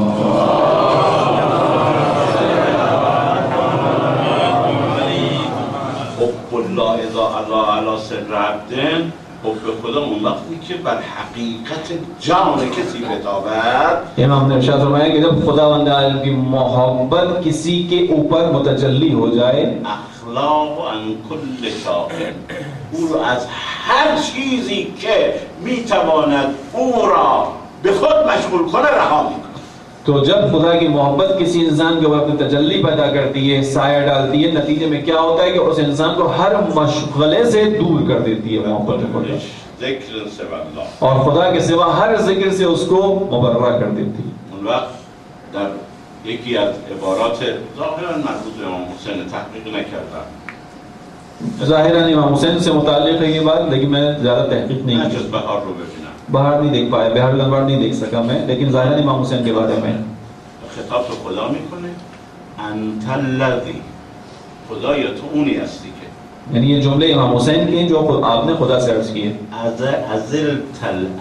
حب الله اذا علا علی سر عبد، حب خدا اون وقتی که بر حقیقت جان کسی بتابد. इमाम ने इरशाद फरमाया कि जब खुदावंद आलम की मोहब्बत किसी के ऊपर मुतजल्ली हो जाए, اخلاق عن کل شاغل، او رو از هر چیزی که میتواند او را به خود مشغول کنه رها میکنه. तो जब खुदा की मोहब्बत किसी इंसान के ऊपर अपनी तजल्ली पैदा करती है, साया डालती है, नतीजे में क्या होता है कि उस इंसान को हर मशगले से दूर कर देती है मोहब्बत खुदा, ذکر سوى الله. और खुदा के सिवा हर जिक्र से उसको मुबर्रा कर देती है. اون وقت در یکی از عبارات ظاهرا مربوط به امام حسین تحقیق نکردم، ज़ाहिरन इमाम हुसैन से मुताल्लिक़ है ये बात, लेकिन मैं ज़्यादा तहक़ीक़ नहीं की. نجز بهار رو ببینم. बाहर नहीं देख पाया, बिहार गंजवाड़ नहीं देख सका मैं, लेकिन ज़ाहिरन इमाम हुसैन के बारे में خطاب به خدا میکنه انت الذی، خدایا تو اونی هستی که यानी ये जुमले इमाम हुसैन के हैं जो आपने खुदा से अर्ज किए. ازلت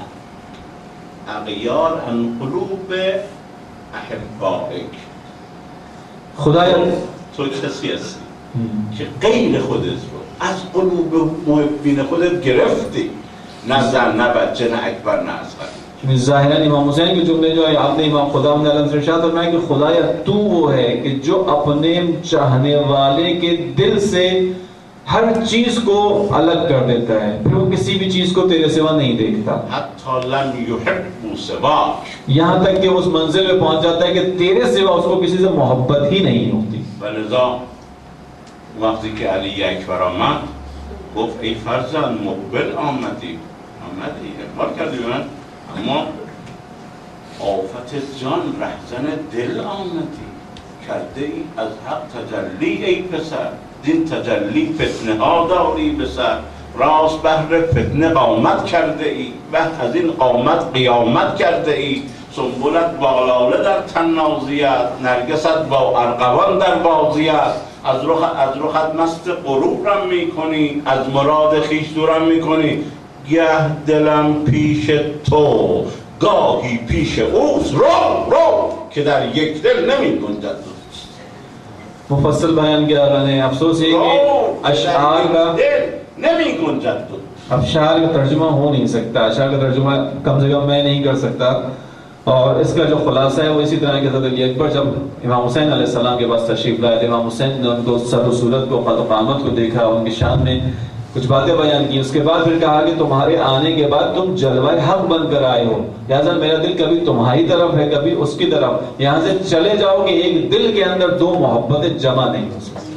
الاغیار عن قلوب احبائک، खुदाया تو کسی هستی که غیر خودت رو از قلوب محبین خودت گرفتی، نه زن نه بچه نه اکبر نه اصغر. ज़ाहिरन इमाम हुसैन के जुमले जो है आपने इमाम खुदावंद आलम से इरशाद फरमाया कि खुदाया तू वो है कि जो अपने चाहने वाले के दिल से हर चीज को अलग कर देता है, फिर वो किसी भी चीज को तेरे सिवा नहीं देखता, حتی لم یحبوا سواک، यहाँ तक कि उस मंजिल में पहुंच जाता है कि तेरे सिवा उसको किसी से मोहब्बत ही नहीं होती. و لذا وقتی که علی اکبر آمد گفت ای فرزند مقبل آمدی اقبال کردی به من، اما آفت جان رهزن دل آمدی، کرده ای از حق تجلی ای پسر، دین تجلی فتنه ها داری بسر، راست بهر فتنه قامت کرده ای و از این قامت قیامت کرده ای، سنبولت با لاله در تنازیت، نرگست با ارغوان در بازیت، از رخت مست غرورم میکنی، از مراد خویش دورم میکنی، گه دلم پیش تو گاهی پیش اوست، رو که در یک دل نمی گنجد. मुफस्सल बयान किया मैंने. अफसोस ये कि अशआर का नमी गुंजत अशआर का तर्जुमा हो नहीं सकता, अशआर का तर्जुमा कम से कम मैं नहीं कर सकता, और इसका जो खुलासा है वो इसी तरह के हज़रत अली अकबर जब इमाम हुसैन अलैहिस्सलाम के पास तशरीफ लाए थे, इमाम हुसैन ने उनको सर सूरत को क़ामत को देखा, उनकी शान में कुछ बातें बयान की, उसके बाद फिर कहा कि तुम्हारे आने के बाद तुम जलवा हक बनकर आए हो, लिहाजा मेरा दिल कभी तुम्हारी तरफ है कभी उसकी तरफ, यहाँ से चले जाओ कि एक दिल के अंदर दो मोहब्बतें जमा नहीं हो सकती.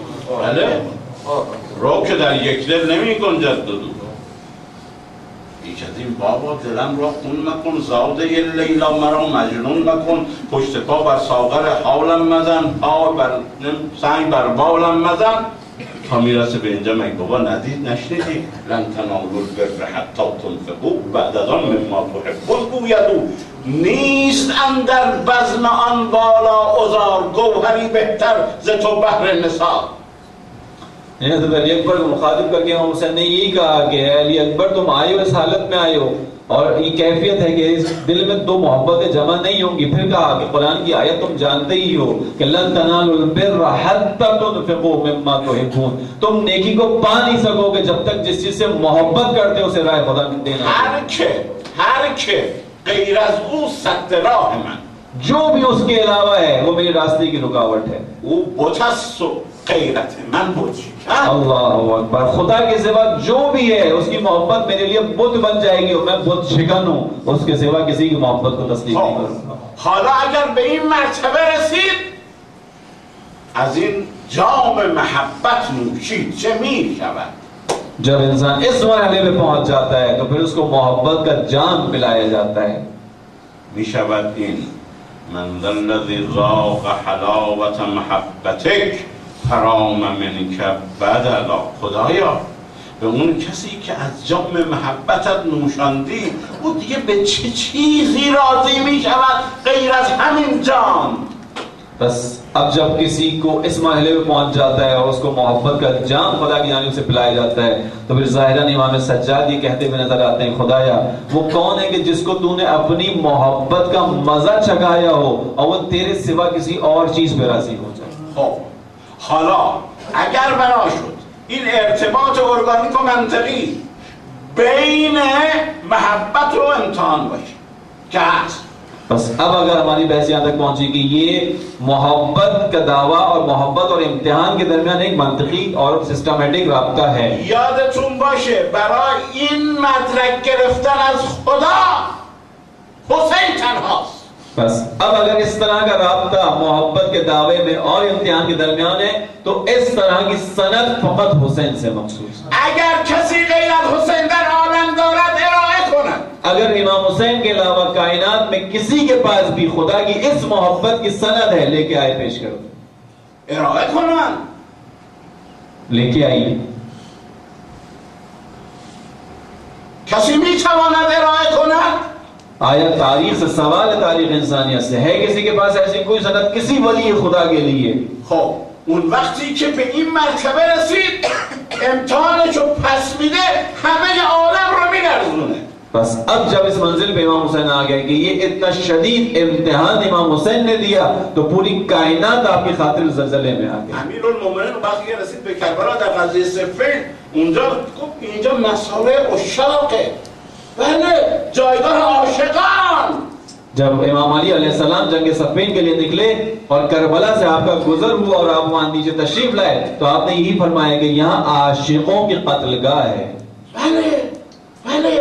رو که در یک دل نمی گنجد دو بیش از این بابا دلم را خون مکن، زاده ی لیلا مرا مجنون مکن، پشت پا بر ساغر حالم مزن، پا بر سنگ بر بالم مزن، تا میرسه به اینجا مگه بابا ندید نشنیدی لن تنالوا البر حتی تنفقوا بعد از آن مما تحبون گوید او، نیست اندر بزم آن بالا عذار، گوهری بهتر ز تو بحر نثار. हज़रत अली अकबर को मुखातिब करके इमाम हुसैन ने यही कहा कि अली अकबर तुम आए हो, इस हालत में आए हो और ये कैफियत है कि इस दिल में दो मोहब्बतें जमा नहीं होंगी. फिर कहा कि कुरान की आयत तुम जानते ही हो कि लन तनालुल बिर्रा हत्ता तुनफिकू मिम्मा तुहिब्बून, तुम नेकी को पा नहीं सकोगे जब तक जिस चीज से मोहब्बत करते हो उसे राह खुदा में देना. हर के गैर از او सत्य راه من، जो भी उसके अलावा है वो मेरे रास्ते की रुकावट है. او بت است و غیرت من بت شکن. अल्लाहु अकबर। खुदा के सिवा जो भी है उसकी मोहब्बत मेरे लिए बुत बन जाएगी और मैं बुत शिकन हूँ, उसके सिवा किसी की मोहब्बत को तस्लीम नहीं करूँगा। حالا اگر به این مرتبه رسید از این جام محبت نوشید چه می شود؟ जब इंसान इस मरहले पे पहुंच जाता है तो फिर उसको मोहब्बत का जाम पिलाया जाता है। می شود این من ذا الذی ذاق حلاوت محبتک حرام منک بدلا. خدایا به اون کسی که از جام محبتت نوشاندی او دیگه به چه چیزی راضی می شود غیر از همین جام؟ बस अब जब किसी को इस मरहले में पहुंच जाता है और उसको मोहब्बत का जाम खुदा की जानिब से पिलाया जाता है तो फिर ज़ाहिरन इमाम सज्जाद ये कहते हुए नजर आते हैं, खुदाया वो कौन है कि जिसको तूने अपनी मोहब्बत का मजा चखाया हो और वो तेरे सिवा किसी और चीज पे राजी हो जाए। خب حالا اگر بنا شد این ارتباط ارگانیک و منطقی بین محبت و امتحان باشه که هست، बस अब अगर हमारी बहस यहाँ तक पहुंची कि ये मोहब्बत का दावा और मोहब्बत और इम्तिहान के दरमियान एक मंतकी और सिस्टमेटिक राब्ता है। یادتون باشه برای این مدرک گرفتن از خدا حسین تنهاست. बस अब अगर इस तरह का राब्ता मोहब्बत के दावे में और इम्तिहान के दरमियान है तो इस तरह की सनद फकत हुसैन से मखसूस है। اگر کسی غیر از حسین در عالم دارد ارائه کند. अगर इमाम हुसैन के अलावा कायनात में किसी के पास भी खुदा की इस मोहब्बत की सनद है लेके आए, पेश करो। ارائه کنند. लेके आइए। کسی میتواند ارائه کند؟ आया तारीख से सवाल है, तारीख इंसानियत से है किसी के पास ऐसी कोई सनद किसी वली खुदा के लिए? خب اون وقتی که به این مرتبه رسید امتحانشو پس میده همه عالم رو میلرزونه. बस अब जब इस मंजिल पे इमाम हुसैन आ गए कि ये इतना शदीद इम्तिहान इमाम हुसैन ने दिया तो पूरी कायनात आपकी खातिर ज़लज़ले में आ गई। امیرالمومنین وقتی که رسید به کربلا در غزوه صفین اونجا گفت اینجا مساره عشاقه، بله جایگاه عاشقان. जब इमाम अली अलैहिस्सलाम जंग सफ़ीन के लिए निकले और करबला से आपका गुजर हुआ और आप वहां नीचे तशरीफ लाए तो आपने यही फरमाया कि यहाँ आशिकों की कत्लगाह है। بله بله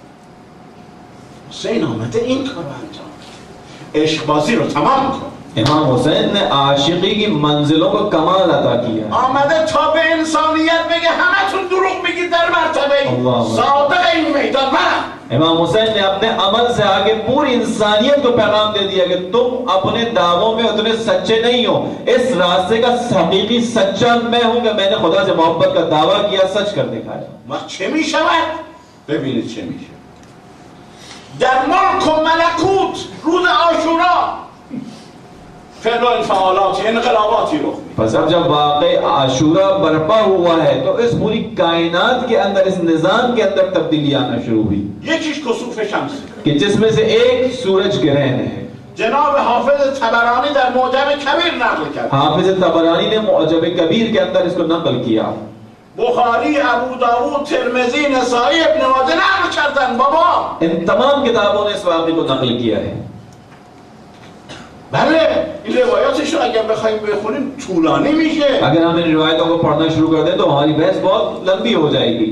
حسین آمده این کار رو انجام بده، عشق بازی رو تمام کن. इमाम हुसैन ने आशिकी की मंजिलों को कमाल अता किया। آمده تا به انسانیت بگه همتون دروغ میگید در مرتبه صادق این میدان منم. इमाम हुसैन ने अपने अमल से आगे पूरी इंसानियत को पैगाम दे दिया कि तुम अपने दावों में उतने सच्चे नहीं हो, इस रास्ते का हकीकी सच्चा मैं हूं कि मैंने खुदा से मोहब्बत का दावा किया, सच कर दिखाया। وقت چه میشود؟ ببینید چه میشه در ملک و ملکوت روز عاشورا فعل و انفعالاتی انقلاباتی رخ میده. बस अब जब वाक़ई आशूरा बर्पा हुआ है तो इस पूरी कायनात के अंदर इस निजाम के अंदर तब्दीली आना शुरू हुई یکیش کسوف شمسی कि जिसमें से एक सूरज ग्रहण है। جناب حافظ طبرانی در معجم کبیر نقل کرد. हाफिज तबरानी ने मुअज्जम कबीर के अंदर इसको नकल किया। بخاری، ابو داود، ترمذی، نسائی، ابن ماجه نقل کردن. بابا इन तमाम किताबों ने इस वाक़े को नकल किया है। بله این روایاتش رو اگر بخوایم بخونیم طولانی میشه. अगर हम इन रिवायतों को पढ़ना शुरू कर दें तो हमारी बहस बहुत लंबी हो जाएगी।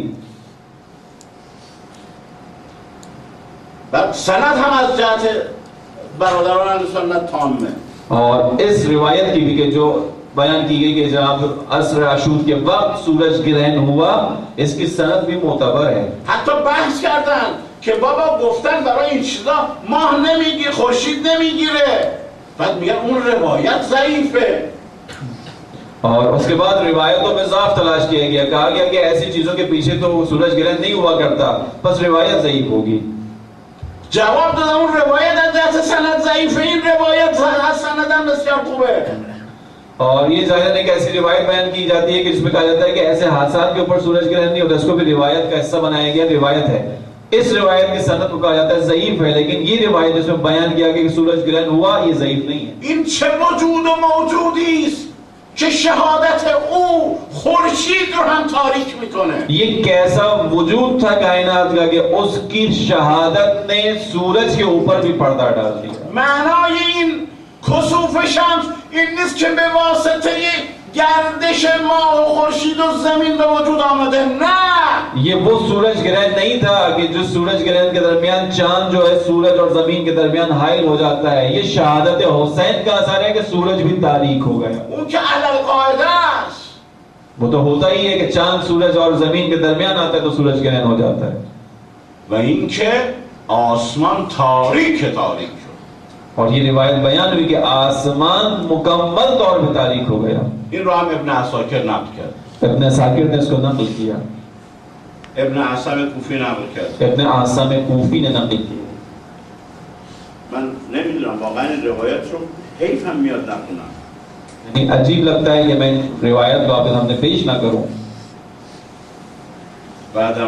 सनद हम از جهت برادران اهل سنت تامه. और इस रिवायत की भी कि जो बयान की गई कि जब असर आशूर के वक्त सूरज ग्रहण हुआ इसकी सनद भी मोतबर है। حتی بحث کردن که بابا گفتن برای این چیزا ماه نمیگیره، خورشید نمیگیره، بعد میگن اون روایت ضعیفه. और उसके बाद रिवायतों में साफ तलाश किया गया, कहा गया कि ऐसी चीजों के पीछे तो सूरज ग्रहण नहीं हुआ करता, बस रिवायत ज़ईफ होगी। جواب دادن اون روایت از جهت سند ضعیفه، این روایت از سندم بسیار خوبه. और ये जाहिर एक ऐसी रिवायत बयान की जाती है कि जिसमें कहा जाता है कि ऐसे हादसा के ऊपर सूरज ग्रहण नहीं होता, इसको भी रिवायत का हिस्सा बनाया गया, रिवायत है। इस रिवायत की सनद को कहा जाता है ज़ईफ है, लेकिन ये रिवायत जिसमें बयान किया गया कि सूरज ग्रहण हुआ ये ज़ईफ नहीं है। این چه وجود و موجودی است که شهادت او خورشید رو هم تاریک میکنه. ये कैसा वजूद था कायनात का कि उसकी शहादत ने सूरज के ऊपर भी पर्दा डाल दिया। معنای این کسوف شمس این نیست که به واسطه گردش ماه و خورشید و زمین به وجود آمده. نه، ये वो सूरज ग्रहण नहीं था कि जो सूरज ग्रहण के दरमियान चांद जो है सूरज और जमीन के दरमियान हाइल हो जाता है। ये शहादत हुसैन का असर है कि सूरज भी तारीक हो गया। اون که علل قاعده است. वो तो होता ही है कि चांद सूरज और जमीन के दरमियान आता है तो सूरज ग्रहण हो जाता है। و این که آسمان تاریک تاریک شد. और ये रिवायत बयान हुई कि आसमान मुकम्मल तौर पे तारीक हो गया। این رو هم ابن عساکر نقل کرد. ابن साकिर ने इसको नकल किया। ابن عاصم کوفی نقل کرد. ابن आसम कोफी ने नकल किया। من نمیدونم واقعا این روایت رو حیف هم میاد نخونم. यानी अजीब लगता है कि मैं रिवायत को आपके सामने पेश ना करूं। بعدم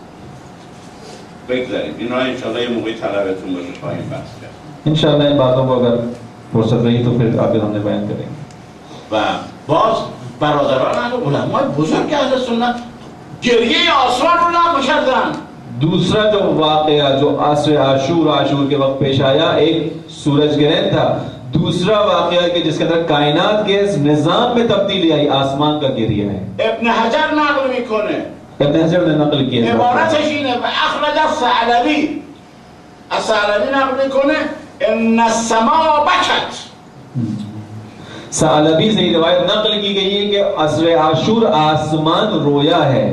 بگذاریم این را انشاءالله یه موقعی طلبتون باشه خواهیم بحث کرد. इंशाअल्लाह इन बातों को अगर फुर्सत रही तो फिर आपके सामने बयान करेंगे। و باز برادران علمای بزرگ اهل سنت گریه آسمان رو نقل کردن. दूसरा जो वाकया जो आसर आशूर के वक्त पेश आया एक सूरज ग्रहण था। दूसरा वाकया कि जिसके अंदर कायनात के निजाम में तब्दीली आई आसमान का गिरिया है। ابن حجر نقل میکنه. ابن حجر ने नकल किया عبارتش اینه و اخرج الثعلبی. الثعلبی نقل میکنه ان السماء بکت. सालबी से रिवायत नकल की गई है कि असर आशूर आसमान रोया है।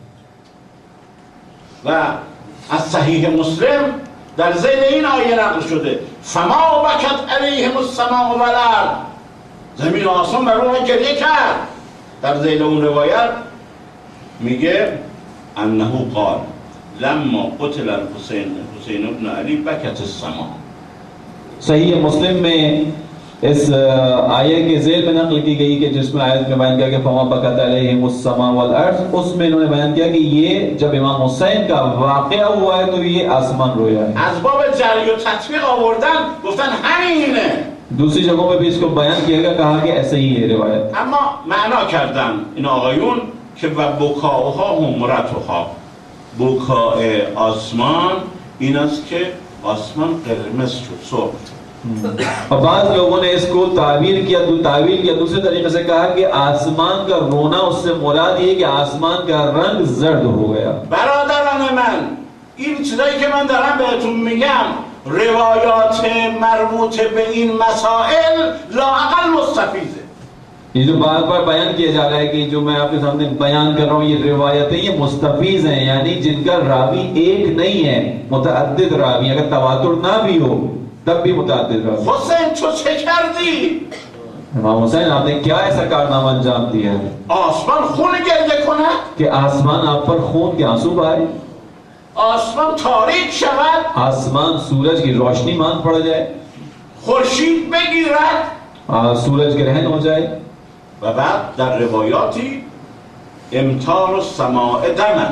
و از صحیح مسلم در ذیل این آیه نقل شده فما بکت علیهم السماء و الارض. زمین و آسمان بر اونها گریه کرد. در ذیل اون روایت میگه انه قال لما قتل الحسین ابن علی بکت السماء. सही मुस्लिम में इस आयत के ज़ेल में नकल की गई कि जिसमें आयत में बयान किया कि फमा बकत अलैहिमुस्समा वल अर्ज़, उसमें इन्होंने बयान किया कि ये जब इमाम हुसैन का वाक़या हुआ है तो ये आसमान रोया है। از باب جری و تطبیق آوردن گفتن همینه. दूसरी जगहों में भी इसको बयान किया गया, कहा कि ऐसे ही है रिवायत। اما معنا کردن این آقایون که و بکاها حمرتها، بکاء آسمان این است که آسمان قرمز شد، سرخ. और बाद लोगों ने इसको ताबीर किया दूसरे तरीके से कहा कि आसमान का रोना उससे मुराद ये कि आसमान का रंग जर्द हो गया। برادران من این چیزایی که من دارم بهتون میگم روایات مربوط به این مسائل لااقل مستفیضه. ये जो बार बार बयान किया जा रहा है कि जो मैं आपके सामने बयान कर रहा हूँ ये रिवायतें ये मुस्तफीज हैं, यानी जिनका रावी एक नहीं है, मुतअद्दिद रावी, अगर तवातुर ना भी हो तब भी मुतअद्दिद रावी। حسین تو چه کردی؟ इमाम हुसैन आपने क्या ऐसा कारनामा अंजाम दिया है آسمان خون گریه کنه؟ कि आसमान आप पर खून के आंसू बहाए, آسمان تاریک شود؟ आसमान सूरज की रोशनी मान पड़ जाए, خورشید بگیرد؟ सूरज ग्रहण हो जाए। و بعد در روایاتی امطار السماء دما،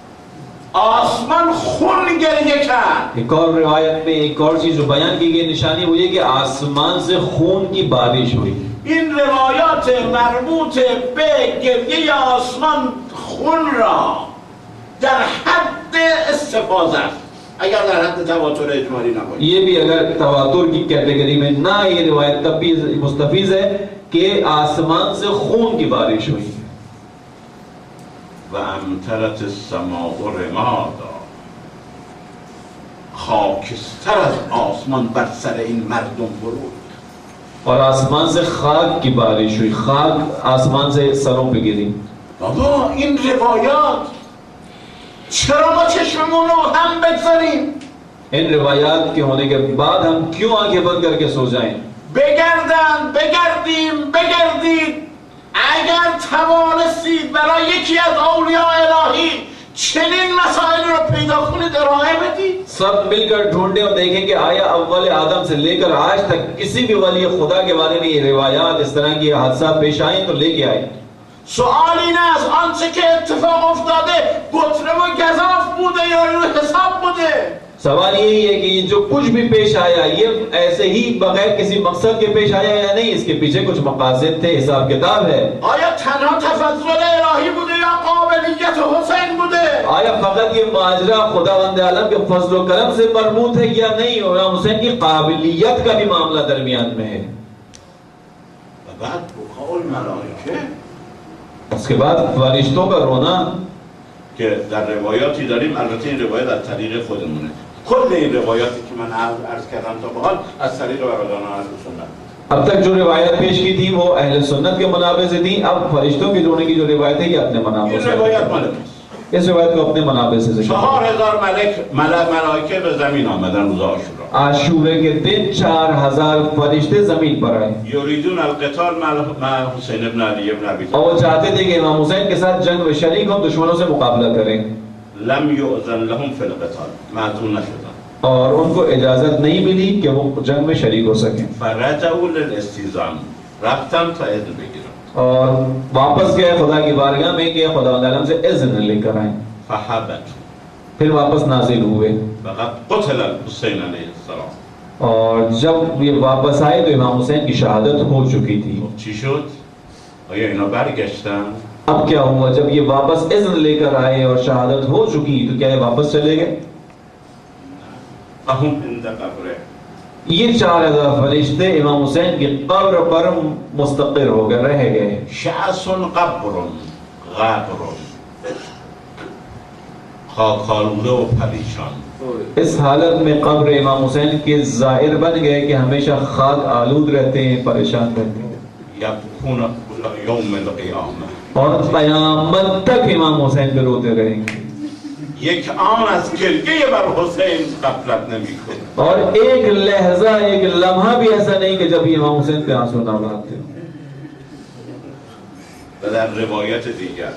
آسمان خون گریه کرد. एक और रिवायत में एक और चीज जो बयान की गई निशानी वो ये कि आसमान से खून की बारिश हुई। این روایات مربوط به گریه آسمان خون را در حد استفاضه است، اگر در حد تواتر اجمالی نباشه. ये भी अगर तवातुर की कैटेगरी में ना ये रिवायत तब भी मुस्तफीज है कि आसमान से खून की बारिश हुई। و امطرت السماء رمادا، خاکستر از آسمان بر سر این مردم فرود. और आसमान से खाक की बारिश हुई, खाक आसमान से सरों पे गिरी। بابا این روایات چرا ما چشممون رو هم بگذاریم؟ इन रिवायात के होने के बाद हम क्यों आंखें बंद करके सो जाएं? بگردید اگر توانستید برای یکی از اولیاء الهی چنین مسائل رو پیدا کنید ارائه بدید. सब मिलकर ढूंढे और देखें कि आया अव्वल आदम से लेकर आज तक किसी भी वली खुदा के बारे में ये रिवायात इस तरह की हादसा पेश आए तो लेके आए। سوال این است آنچه که اتفاق افتاده گتره و گزاف بوده یا رو حساب بوده؟ सवाल यही है कि जो कुछ भी पेश आया ये ऐसे ही बगैर किसी मकसद के पेश आया या नहीं, इसके पीछे कुछ मकासद थे, हिसाब किताब है। آیا تنها تفضل الهی بوده یا قابلیت حسین بوده؟ आया फकत ये माजरा खुदावंद आलम के फजल व करम से मरबूत है या नहीं, और हुसैन की काबिलियत का भी मामला दरमियान में है। بعد بکاء الملائکه उसके बाद फरिश्तों का रोना که در روایاتی داریم، البته این روایت از طریق خودمونه. کل این روایاتی که من عرض کردم تا به حال از طریق برادران اهل سنت. अब तक जो रिवायत पेश की थी वो अहले सुन्नत के मनाबे से थी। अब फरिश्तों के रोने की जो रिवायत है ये अपने मनाबे این से। روایت مال ماست. इस रिवायत को अपने मनाबे से जिक्र 4000 ملائکه به زمین آمدن روز عاشورا. आशूरे के दिन 4000 फरिश्ते जमीन पर आए یریدون القتال مع حسین ابن علی ابن ابی और طالب. वो चाहते थे कि इमाम हुसैन के साथ जंग में शरीक हो, दुश्मनों से मुकाबला करें, لم یؤذن لهم فی القتال. معذور نشدن. और उनको इजाजत नहीं मिली कि वो जंग में शरीक हो सकें। فرجعوا للاستیزان. رفتن تا اذن بگیرن. और वापस गए खुदा की बारगाह में कि खुदा आलम से इज़्न लेकर आए। فحبت. फिर वापस नाजिल हुए فقد قتل الحسین علیه السلام. और जब ये वापस आए तो इमाम हुसैन की शहादत हो चुकी थी। چی شد؟ آیا اینا برگشتن؟ अब क्या हुआ जब ये वापस इज़्न लेकर आए और शहादत हो चुकी तो क्या ये वापस चले गए? अहुम इंद कब्रे. ये 4000 फरिश्ते इमाम हुसैन की कब्र पर मुस्तक़िर हो गए, रह गए। شعث قبر غبر. خاک‌آلوده و پریشان. इस हालत में कब्र इमाम हुसैन के ज़ाहिर बन गए कि हमेशा खाक आलूद रहते हैं, परेशान रहते हैं یبکون الی یوم القیامه. और क़यामत तक इमाम हुसैन पे रोते रहेंगे। یک آن از گریه بر حسین غفلت نمی‌کنه. और एक लहजा एक लम्हा भी ऐसा नहीं कि जब इमाम हुसैन पे आंसू ना बहाते हो। و در روایت دیگر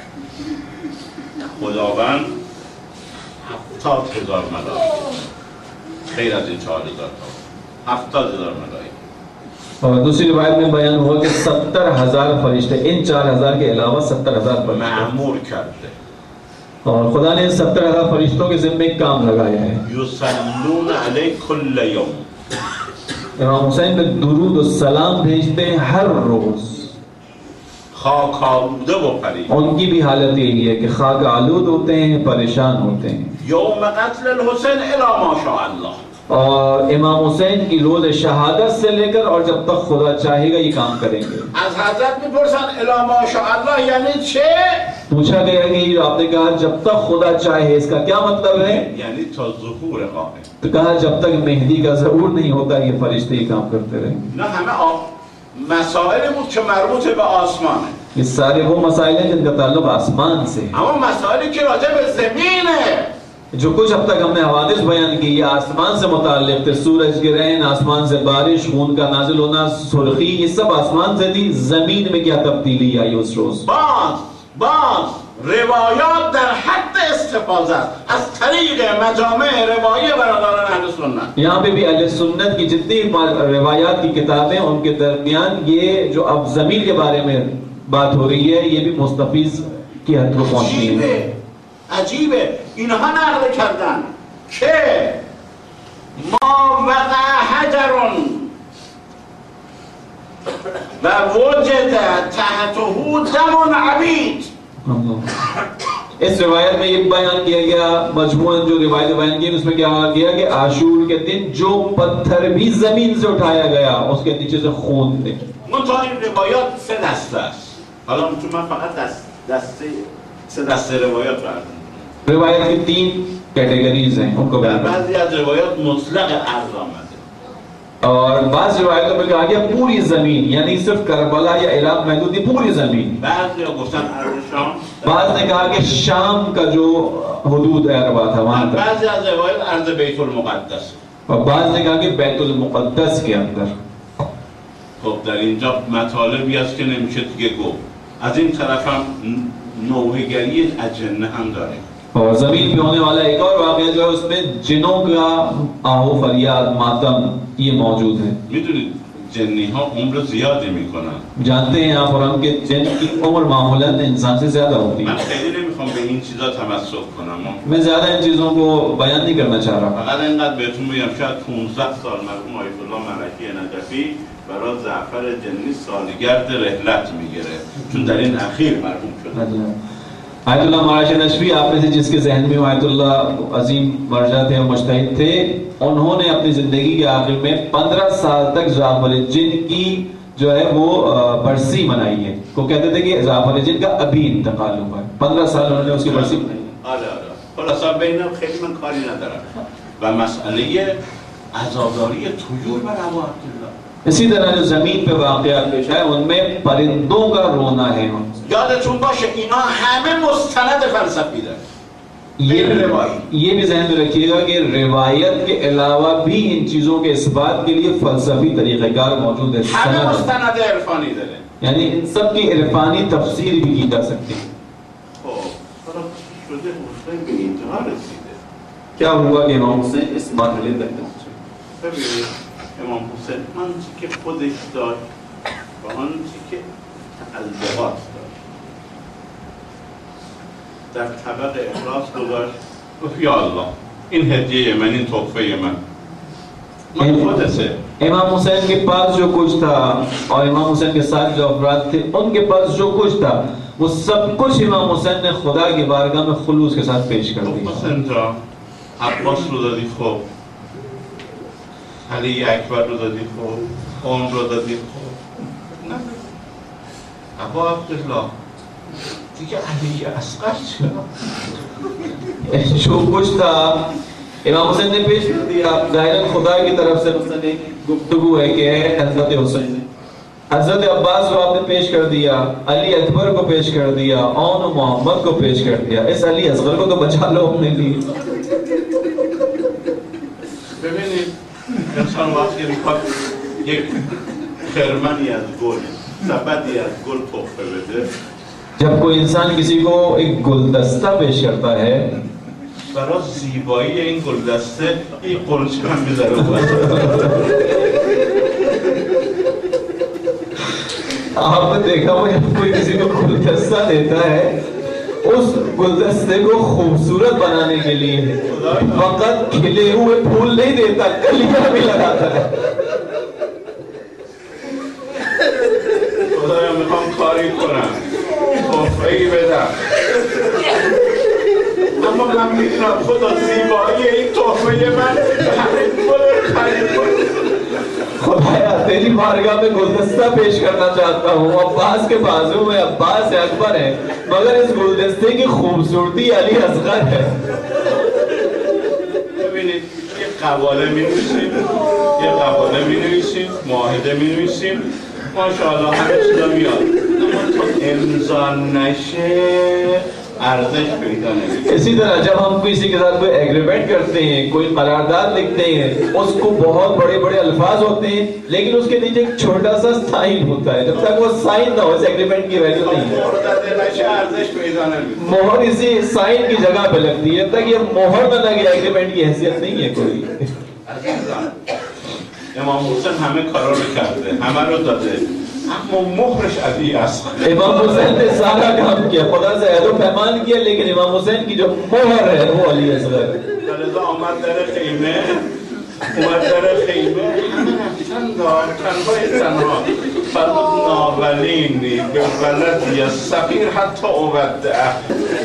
خداوند 70,000 ملائکه، غیر از این 4,000 تا 70,000 ملائکه और दूसरी रिवायत में बयान हुआ कि 70,000 फरिश्ते, इन 4000 के अलावा 70,000 फरिश्ते, معمور کرده. और खुदा ने 70,000 फरिश्तों के जिम्मे एक काम लगाया है। یصلون علیه کل یوم. इमाम हुसैन पे दुरूद और सलाम भेजते हैं हर रोज। خاک‌آلوده و پریشان. उनकी भी हालत यही है कि खाक आलूद होते हैं, परेशान होते हैं। یوم قتل الحسین الی ما شاء الله. और इमाम हुसैन की रोज शहादत से लेकर और जब तक खुदा चाहेगा ये काम करेंगे। از حضرت میپرسن الی ما شاء الله یعنی چه؟ पूछा गया कि जो आपने कहा जब तक खुदा चाहे, इसका क्या मतलब है? یعنی تا ظهور قائم. तो कहा जब तक मेहदी का ज़हूर नहीं होता ये फरिश्ते ही काम करते रहेंगे। نه همه مسائلی بود که مربوط به آسمانه. ये सारे वो मसाइल हैं जिनका ताल्लुक आसमान से है। اما مسائلی که راجع به زمینه. जो कुछ अब तक हमने हवादिस बयान की ये आसमान से मुताल्लिक थे। सूरज गिरहन, आसमान से बारिश, खून का नाजिल होना, सुर्खी, ये सब आसमान से थी। जमीन में क्या तब्दीली आई उस रोज? باز روایات در حد استفاضه از طریق مجامع روایی برادران اهل سنت. यहाँ पे भी अहले सुन्नत की जितनी रिवायात की किताबें उनके दरमियान ये जो अब जमीन के बारे में बात हो रही है ये भी मुस्तफीज की हद को पहुंचती है। عجیبه اینها نقل کردن که ما وقع حجر و وجد تحته دم عبید. इस रिवायत में ये बयान किया गया, मजमूअन जो रिवायत बयान की उसमें क्या किया कि आशूर के दिन जो पत्थर भी जमीन से उठाया गया उसके नीचे से खून थे। منتها این روایات 3 دسته است. حالا چون من فقط سه دسته روایات رو عرض می‌کنم. रिवायत की 3 कैटेगरीज हैं उनको در बयान किया। بعضی از روایات مطلق عرض آمده. और बाज़ रिवायतों में कहा गया पूरी जमीन, यानी सिर्फ करबला या इराक महदूद नहीं, पूरी जमीन। بعضی گفتن عرض شام. बाज़ ने कहा कि शाम का जो हदूद अरबा था वहां तक, بعضی از روایات عرض بیت المقدس. और बाज़ ने कहा कि बैतुल मुक़द्दस के अंदर। خب در اینجا مطالبی است که نمیشه دیگه گفت. از این طرف هم نوحه‌گری اجنه هم داره. और जमीन पे होने वाला एक और वाक़या जो है उसमें जिनों का आहो फरियाद मातम ये मौजूद है। میدونید جنی ها عمر زیادی میکنن. जानते हैं आप और हम कि जिन की उम्र मामूलन इंसान से ज्यादा होती من है। خیلی نمیخوام به این چیزا تمسک کنم. मैं ज्यादा इन चीजों को बयान नहीं करना चाह रहा। فقط اینقدر بهتون میگم شاید 15 سال مرحوم آیت الله ملکی نجفی برای جعفر جنی سالگرد رحلت میگیره چون در این اخیر مرحوم شده. आयतुल्लाह महाराज नशवी आप में से जिसके जहन में आयतुल्लाह अजीम मर्जा थे और मुज्तहिद थे, उन्होंने अपनी जिंदगी के आखिर में 15 साल तक जाफर जिन की जो है वो बरसी मनाई है। वो कहते थे कि जाफर जिनका अभी इंतकाल हुआ है, 15 साल उन्होंने उसकी बरसी मनाई है। خلاصا بین خیلی من کاری ندارم و مسئله عزاداری طیور بر ابو عبدالله. इसी तरह जो जमीन पे वाक़यात पेश आए उनमें परिंदों का रोना है। یادتون باشه اینا همه مستند فلسفی داره. ये भी ज़हन में रखिएगा कि रिवायत के अलावा भी इन चीजों के इस्बात के लिए फलसफी तरीक़ेकार मौजूद है, همه مستند عرفانی داره. यानी इन सब की इरफानी तफसीर भी की जा सकती है। حسین به انتها رسیده. क्या हुआ कि इमाम हुसैन इस मरहले तक पहुंचे। ببینید امام حسین آنچه که خودش داشت و آنچه که تعلقات داشت در طبق اخلاص گذاشت گفت یا الله این هدیه من، این تحفه من خودته. इमाम हुसैन के पास जो कुछ था और इमाम हुसैन के साथ जो अफराद थे उनके पास जो कुछ था वो सब कुछ इमाम हुसैन ने खुदा की बारगाह में खुलूस के साथ पेश कर दिया। حسین جان عباس رو دادی، خب علی اکبر رو دادی، خب عمر رو دادی، خب نه ابا عبدالله دیگه علی اصغر چرا؟ जो कुछ था इमाम हुसैन ने पेश कर दिया। ज़ाहिरन खुदा की तरफ से मसलन एक गुफ्तगू है कि हज़रत हुसैन, हज़रत अब्बास को आपने पेश कर दिया, अली अकबर को पेश कर दिया, और मोहम्मद को पेश कर दिया, इस अली असगर को तो बचा लो अपने लिए। ببینید انسان وقتی میخواد یک خرمنی از گل، سبدی از گل تحفه بده، जब कोई इंसान किसी को एक गुलदस्ता पेश करता है برای زیبایی این گلدسته این قلچه هم میذاره باید. आपने देखा वो जब कोई किसी को गुलदस्ता देता है उस गुलदस्ते को खूबसूरत बनाने के लिए फकत खिले हुए फूल नहीं देता, कलियां भी लगाता है। خدایا میخوام کاری کنم تحفه‌ای بدم، اما من میدونم خدا زیبایی این تحفه من به همین گل خرید کنم. खुदाया तेरी बारगाह में गुलदस्ता पेश करना चाहता हूँ। अब्बास के बाजू में अब्बास अकबर है मगर इस गुलदस्ते की खूबसूरती अली असगर है। ببینید یه قواله می‌نویسیم، یه قواله می‌نویسیم، معاهده می‌نویسیم، ماشاءالله همه چیزا میاد، اما تا امضا نشه ارزش پیدا نمی‌کنه. इसी तरह जब हम किसी के साथ कोई एग्रीमेंट करते हैं, कोई करारदाद लिखते हैं, उसको बहुत बड़े बड़े अल्फाज होते हैं लेकिन उसके नीचे एक छोटा सा साइन होता है। जब तक वो साइन ना हो इस एग्रीमेंट की वैल्यू नहीं है। मोहर इसी साइन की जगह पे लगती है, जब तक ये मोहर न लगे एग्रीमेंट की हैसियत नहीं है कोई। امام حسین همه کارا رو کرده، همه رو داده، اما مهرش علی اصغر. इमाम हुसैन ने सारा काम किया, खुदा से अहद व पैमान किया, लेकिन इमाम हुसैन की जो मोहर है वो अली असगर है। لذا آمد در خیمه، اومد در خیمه، همه رفتن دار تنهای تنها فرمود ناولینی به ولدی صغیر حتی اودعه.